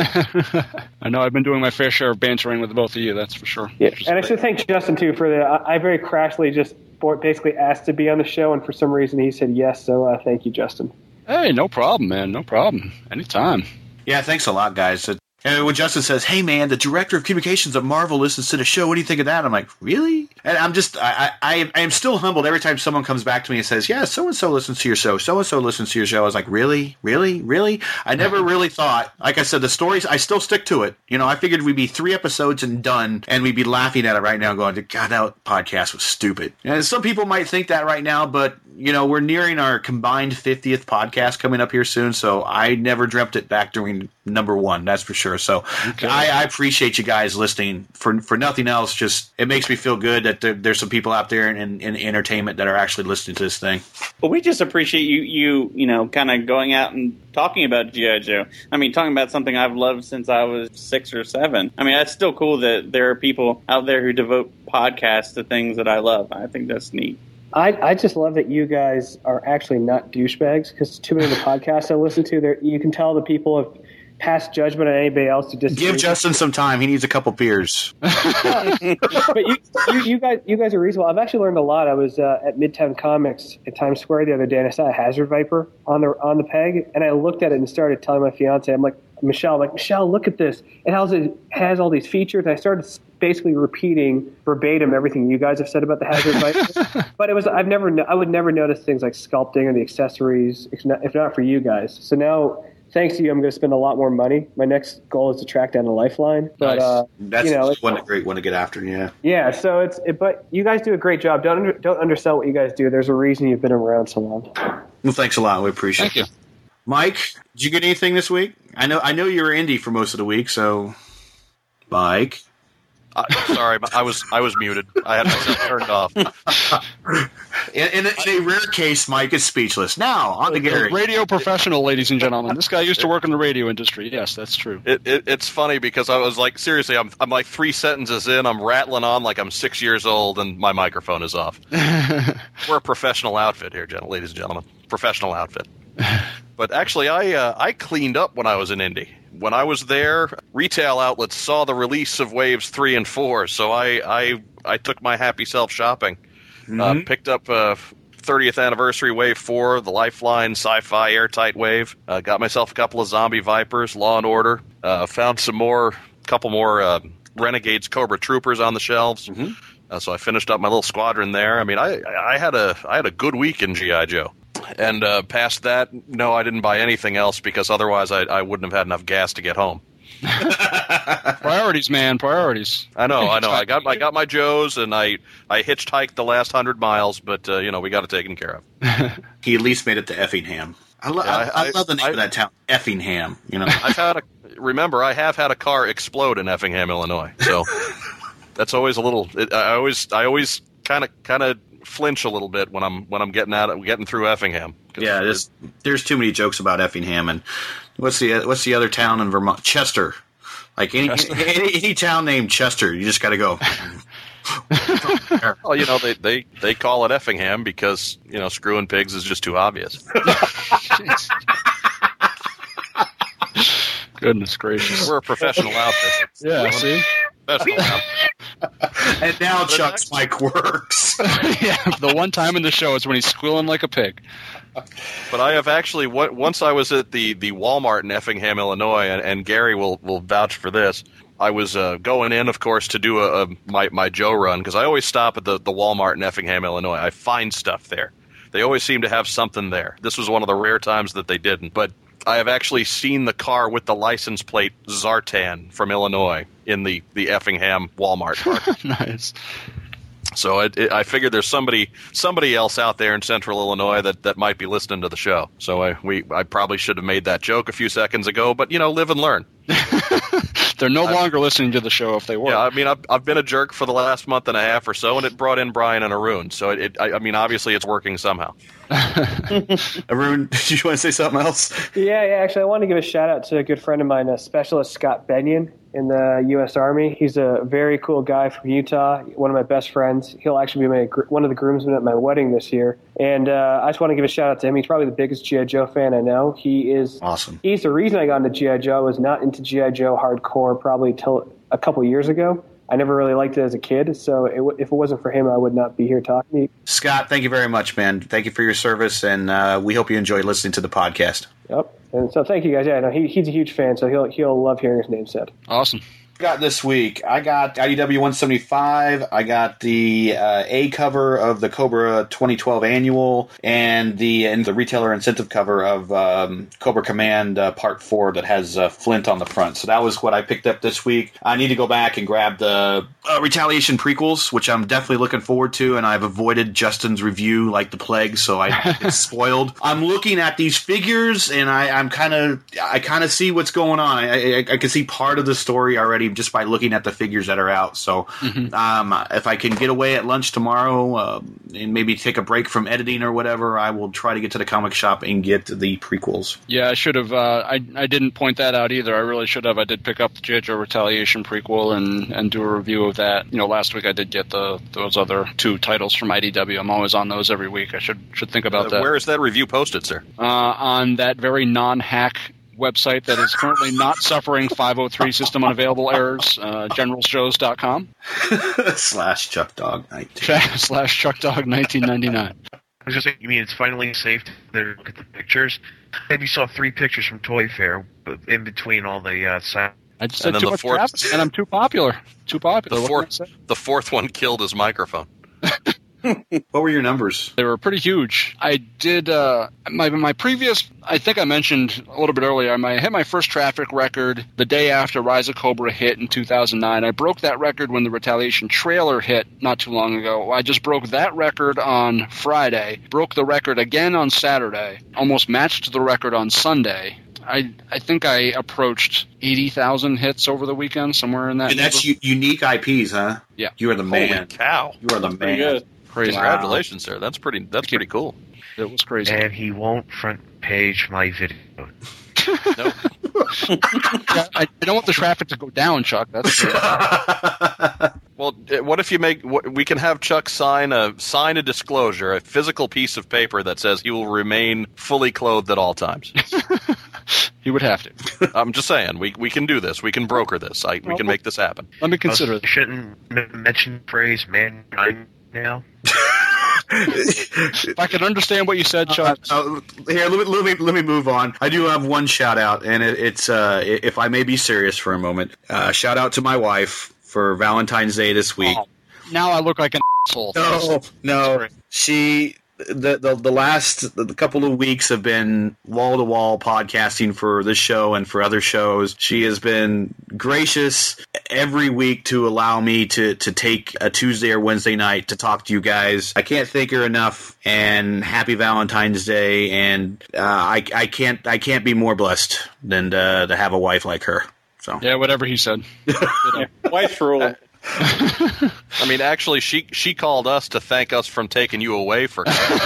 I know I've been doing my fair share of bantering with both of you. That's for sure.
Yeah, and I should thank Justin too for the. I, I very crashly just basically asked to be on the show, and for some reason he said yes. So uh, thank you, Justin.
Hey, no problem, man. No problem. Anytime.
Yeah, thanks a lot, guys. And when Justin says, "Hey, man, the director of communications of Marvel listens to the show. What do you think of that?" I'm like, "Really?" And I'm just, I, I, I am still humbled every time someone comes back to me and says, "Yeah, so and so listens to your show. So and so listens to your show." I was like, "Really, really, really?" I never really thought. Like I said, the stories. I still stick to it. You know, I figured we'd be three episodes and done, and we'd be laughing at it right now, going, "God, that podcast was stupid." And some people might think that right now, but you know, we're nearing our combined fiftieth podcast coming up here soon. So I never dreamt it back during number one. That's for sure. So okay. I, I appreciate you guys listening. For for nothing else, just it makes me feel good that there, there's some people out there in, in, in entertainment that are actually listening to this thing.
Well, we just appreciate you, you, you know, kind of going out and talking about G I. Joe. I mean, talking about something I've loved since I was six or seven. I mean, that's still cool that there are people out there who devote podcasts to things that I love. I think that's neat.
I, I just love that you guys are actually not douchebags, because too many of the podcasts I listen to, there you can tell the people have passed judgment on anybody else who disagree.
Give Justin some time. He needs a couple beers.
But you, you, you guys you guys are reasonable. I've actually learned a lot. I was uh, at Midtown Comics at Times Square the other day, and I saw a Hazard Viper on the on the peg, and I looked at it and started telling my fiance, I'm like, Michelle, I'm like, Michelle, look at this. It has, it has all these features. And I started basically repeating verbatim everything you guys have said about the Hazard Viper. But it was I've never I would never notice things like sculpting or the accessories if not, if not for you guys. So now, thanks to you, I'm going to spend a lot more money. My next goal is to track down a Lifeline. But
nice.
uh,
That's
you know,
one great one to get after. Yeah.
Yeah. So it's it, but you guys do a great job. Don't under, don't undersell what you guys do. There's a reason you've been around so long.
Well, thanks a lot. We appreciate
Thank
it. You. Mike, did you get anything this week? I know I know you were indie for most of the week, so Mike.
Uh, sorry, I was I was muted. I had myself turned off.
in, in, a, in a rare case, Mike is speechless. Now, on to Gary.
Radio professional, ladies and gentlemen. This guy used to work in the radio industry. Yes, that's true.
It, it, it's funny because I was like, seriously, I'm I'm like three sentences in, I'm rattling on like I'm six years old, and my microphone is off. We're a professional outfit here, gen- ladies and gentlemen. Professional outfit. But actually, I uh, I cleaned up when I was in Indy. When I was there, retail outlets saw the release of Waves three and four, so I I, I took my happy self shopping. Mm-hmm. Uh, picked up uh, thirtieth anniversary Wave four, the Lifeline Sci-Fi Airtight Wave. Uh, got myself a couple of Zombie Vipers, Law and Order. Uh, found some more, couple more uh, Renegades Cobra Troopers on the shelves. Mm-hmm. Uh, so I finished up my little squadron there. I mean, I I had a I had a good week in G I. Joe. And uh, past that, no, I didn't buy anything else because otherwise I, I wouldn't have had enough gas to get home.
Priorities, man, priorities.
I know, I know. I got I got my Joes, and I, I hitchhiked the last hundred miles, but uh, you know, we got it taken care of.
He at least made it to Effingham. I, lo- yeah, I, I, I love the name I, of that town, Effingham. You know,
I've had a remember I have had a car explode in Effingham, Illinois. So that's always a little. It, I always I always kind of kind of. flinch a little bit when I'm when I'm getting out of, getting through Effingham.
Yeah, there's, there's too many jokes about Effingham, and what's the what's the other town in Vermont? Chester. Like any Chester. any, any town named Chester, you just got to go.
Well, you know they, they they call it Effingham because you know screwing pigs is just too obvious.
Goodness gracious,
we're a professional outfit.
Yeah, see.
And now Chuck's mic works.
Yeah, the one time in the show is when he's squealing like a pig.
But I have actually, once I was at the, the Walmart in Effingham, Illinois, and, and Gary will, will vouch for this. I was uh, going in, of course, to do a, a my, my Joe run, because I always stop at the, the Walmart in Effingham, Illinois. I find stuff there. They always seem to have something there. This was one of the rare times that they didn't. But I have actually seen the car with the license plate Zartan from Illinois in the, the Effingham Walmart park.
Nice.
So it, it, I figured there's somebody somebody else out there in Central Illinois that, that might be listening to the show. So I we I probably should have made that joke a few seconds ago, but you know, live and learn.
They're no
I,
longer listening to the show if they were.
Yeah, I mean, I've, I've been a jerk for the last month and a half or so, and it brought in Brian and Arun. So it, it I, I mean, obviously it's working somehow.
Arun, did you want to say something else?
Yeah, yeah. Actually, I want to give a shout out to a good friend of mine, a Specialist Scott Benyon in the U S Army. He's a very cool guy from Utah, one of my best friends. He'll actually be my, one of the groomsmen at my wedding this year. And uh, I just want to give a shout out to him. He's probably the biggest G I. Joe fan I know. He is
awesome. He's
the reason I got into G I. Joe. I was not into G I. Joe hardcore probably till a couple years ago. I never really liked it as a kid, so it w- if it wasn't for him, I would not be here talking to you.
Scott, thank you very much, man. Thank you for your service, and uh, we hope you enjoyed listening to the podcast.
Yep. And so thank you guys. Yeah, no, he, he's a huge fan, so he'll he'll love hearing his name said.
Awesome.
got this week? I got I D W one seventy-five. I got the uh, A cover of the Cobra twenty twelve annual, and the and the retailer incentive cover of um, Cobra Command uh, Part Four that has uh, Flint on the front. So that was what I picked up this week. I need to go back and grab the uh, Retaliation prequels, which I'm definitely looking forward to, and I've avoided Justin's review like the plague, so I it's spoiled. I'm looking at these figures, and I, I'm kind of I kind of see what's going on. I, I, I can see part of the story already just by looking at the figures that are out. So mm-hmm. um, if I can get away at lunch tomorrow uh, and maybe take a break from editing or whatever, I will try to get to the comic shop and get the prequels.
Yeah, I should have. Uh, I I didn't point that out either. I really should have. I did pick up the G I. Joe Retaliation prequel and, and do a review of that. You know, last week I did get the those other two titles from I D W. I'm always on those every week. I should should think about
uh,
that.
Where is that review posted, sir?
Uh, on that very non-hack website that is currently not suffering five oh three system unavailable errors, uh, general shows dot com.
slash Chuck Dog nineteen.
slash Chuck Dog nineteen ninety-nine.
I was just saying, you mean it's finally safe to look at the pictures? Maybe you saw three pictures from Toy Fair in between all the uh, signs.
I just said too much crap, and I'm too popular. Too popular.
The fourth, the fourth one killed his microphone.
What were your numbers?
They were pretty huge. I did uh, my my previous. I think I mentioned a little bit earlier. I hit my first traffic record the day after Rise of Cobra hit in two thousand nine. I broke that record when the Retaliation trailer hit not too long ago. I just broke that record on Friday. Broke the record again on Saturday. Almost matched the record on Sunday. I I think I approached eighty thousand hits over the weekend, somewhere in that.
And that's u- unique I Ps, huh?
Yeah.
You are the man.
Holy cow!
You are the man.
Good. Crazy.
Congratulations, wow. sir. That's pretty. That's pretty cool.
It was crazy.
And he won't front page my video.
Nope. yeah, I, I don't want the traffic to go down, Chuck. That's
well. What if you make? What, we can have Chuck sign a sign a disclosure, a physical piece of paper that says he will remain fully clothed at all times.
He would have to.
I'm just saying, we we can do this. We can broker this. I, we can make this happen.
Let me consider it.
Shouldn't mention the phrase "man" now.
If I could understand what you said, Chuck.
Uh, uh, here, let me, let me let me move on. I do have one shout out, and it, it's uh, if I may be serious for a moment. Uh, shout out to my wife for Valentine's Day this week.
Oh, now I look like an asshole.
No, no, she. The, the the last the couple of weeks have been wall to wall podcasting for this show and for other shows. She has been gracious every week to allow me to to take a Tuesday or Wednesday night to talk to you guys. I can't thank her enough. And happy Valentine's Day. And uh, I I can't I can't be more blessed than to, to have a wife like her. So
yeah, whatever he said.
Wife's rule.
I mean, actually, she she called us to thank us from taking you away for.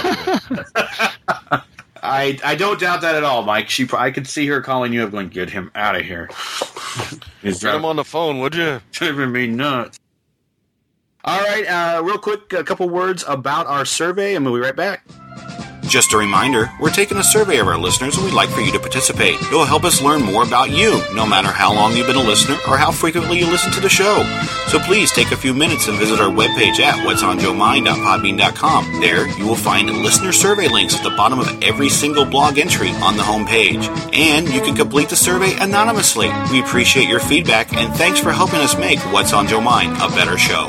I I don't doubt that at all, Mike. She I could see her calling you up, going, "Get him out of here."
Get him on the phone, would you?
Driving me nuts. All right, uh, real quick, a couple words about our survey, and we'll be right back. Just a reminder, we're taking a survey of our listeners, and we'd like for you to participate. It will help us learn more about you, no matter how long you've been a listener or how frequently you listen to the show. So please take a few minutes and visit our webpage at whats on joe mind dot podbean dot com. There, you will find listener survey links at the bottom of every single blog entry on the homepage. And you can complete the survey anonymously. We appreciate your feedback, and thanks for helping us make What's on Joe Mind a better show.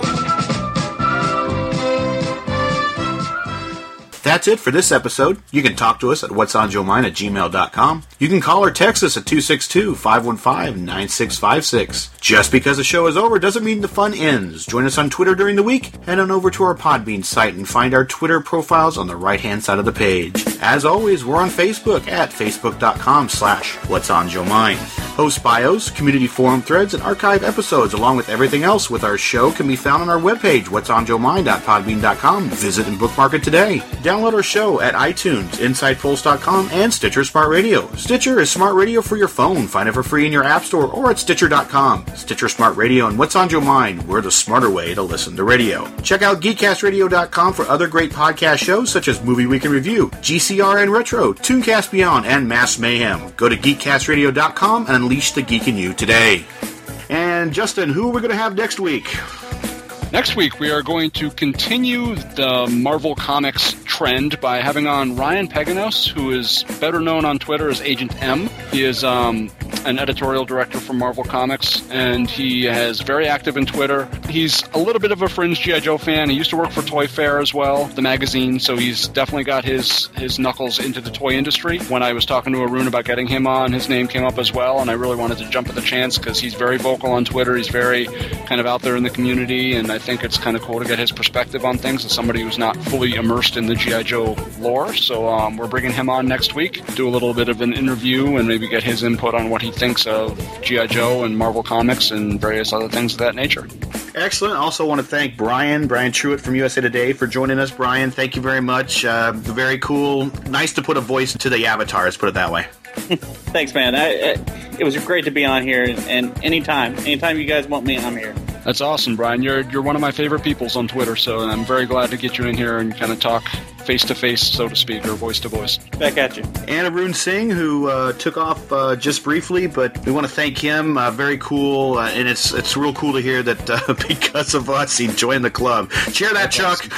That's it for this episode. You can talk to us at whats on joe mind at gmail dot com. You can call or text us at two six two, five one five, nine six five six. Just because the show is over doesn't mean the fun ends. Join us on Twitter during the week. Head on over to our Podbean site and find our Twitter profiles on the right-hand side of the page. As always, we're on Facebook at facebook dot com slash whats on joe mind. Host bios, community forum threads, and archive episodes, along with everything else with our show, can be found on our webpage, whats on joe mind dot podbean dot com. Visit and bookmark it today. Download our show at iTunes, inside pulse dot com, and Stitcher Smart Radio. Stitcher is smart radio for your phone. Find it for free in your app store or at stitcher dot com. Stitcher Smart Radio and What's on Joe Mind, we're the smarter way to listen to radio. Check out geek cast radio dot com for other great podcast shows such as Movie Week in Review, G C R and Retro, Tooncast Beyond, and Mass Mayhem. Go to geek cast radio dot com and unleash the geek in you today. And Justin, who are we going to have next week?
Next week, we are going to continue the Marvel Comics trend by having on Ryan Peganos, who is better known on Twitter as Agent M. He is um, an editorial director for Marvel Comics, and he is very active in Twitter. He's a little bit of a fringe G I. Joe fan. He used to work for Toy Fair as well, the magazine, so he's definitely got his, his knuckles into the toy industry. When I was talking to Arun about getting him on, his name came up as well, and I really wanted to jump at the chance because he's very vocal on Twitter. He's very kind of out there in the community, and I think it's kind of cool to get his perspective on things as somebody who's not fully immersed in the G I. Joe lore. So um, we're bringing him on next week, do a little bit of an interview, and maybe get his input on what he thinks of G I. Joe and Marvel Comics and various other things of that nature.
Excellent. Also want to thank Brian, Brian Truitt from U S A Today for joining us. Brian, thank you very much. Uh, very cool. Nice to put a voice to the avatar, let's put it that way.
Thanks, man. I, I, it was great to be on here, and anytime, anytime you guys want me, I'm here.
That's awesome, Brian. You're you're one of my favorite peoples on Twitter, so I'm very glad to get you in here and kind of talk face-to-face, so to speak, or voice-to-voice.
Back at you.
And Arun Singh, who uh, took off uh, just briefly, but we want to thank him. Uh, very cool, uh, and it's it's real cool to hear that uh, because of us, he joined the club. Cheer that, That's Chuck!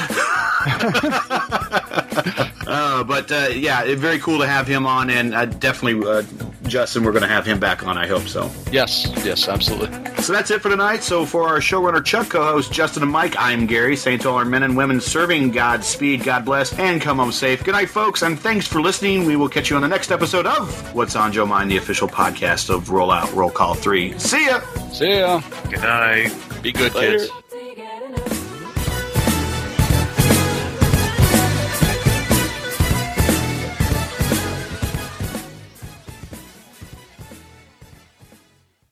Awesome. uh, but, uh, yeah, very cool to have him on, and uh, definitely, uh, Justin, we're going to have him back on, I hope so.
Yes, yes, absolutely.
So that's it for tonight. So for our showrunner Chuck, co-host Justin and Mike, I'm Gary, saying to all our men and women serving Godspeed, God bless, and come home safe. Good night, folks, and thanks for listening. We will catch you on the next episode of What's on Joe Mind, the official podcast of Roll Out Roll Call three. See ya!
See ya!
Good night.
Be good,
Later.
kids.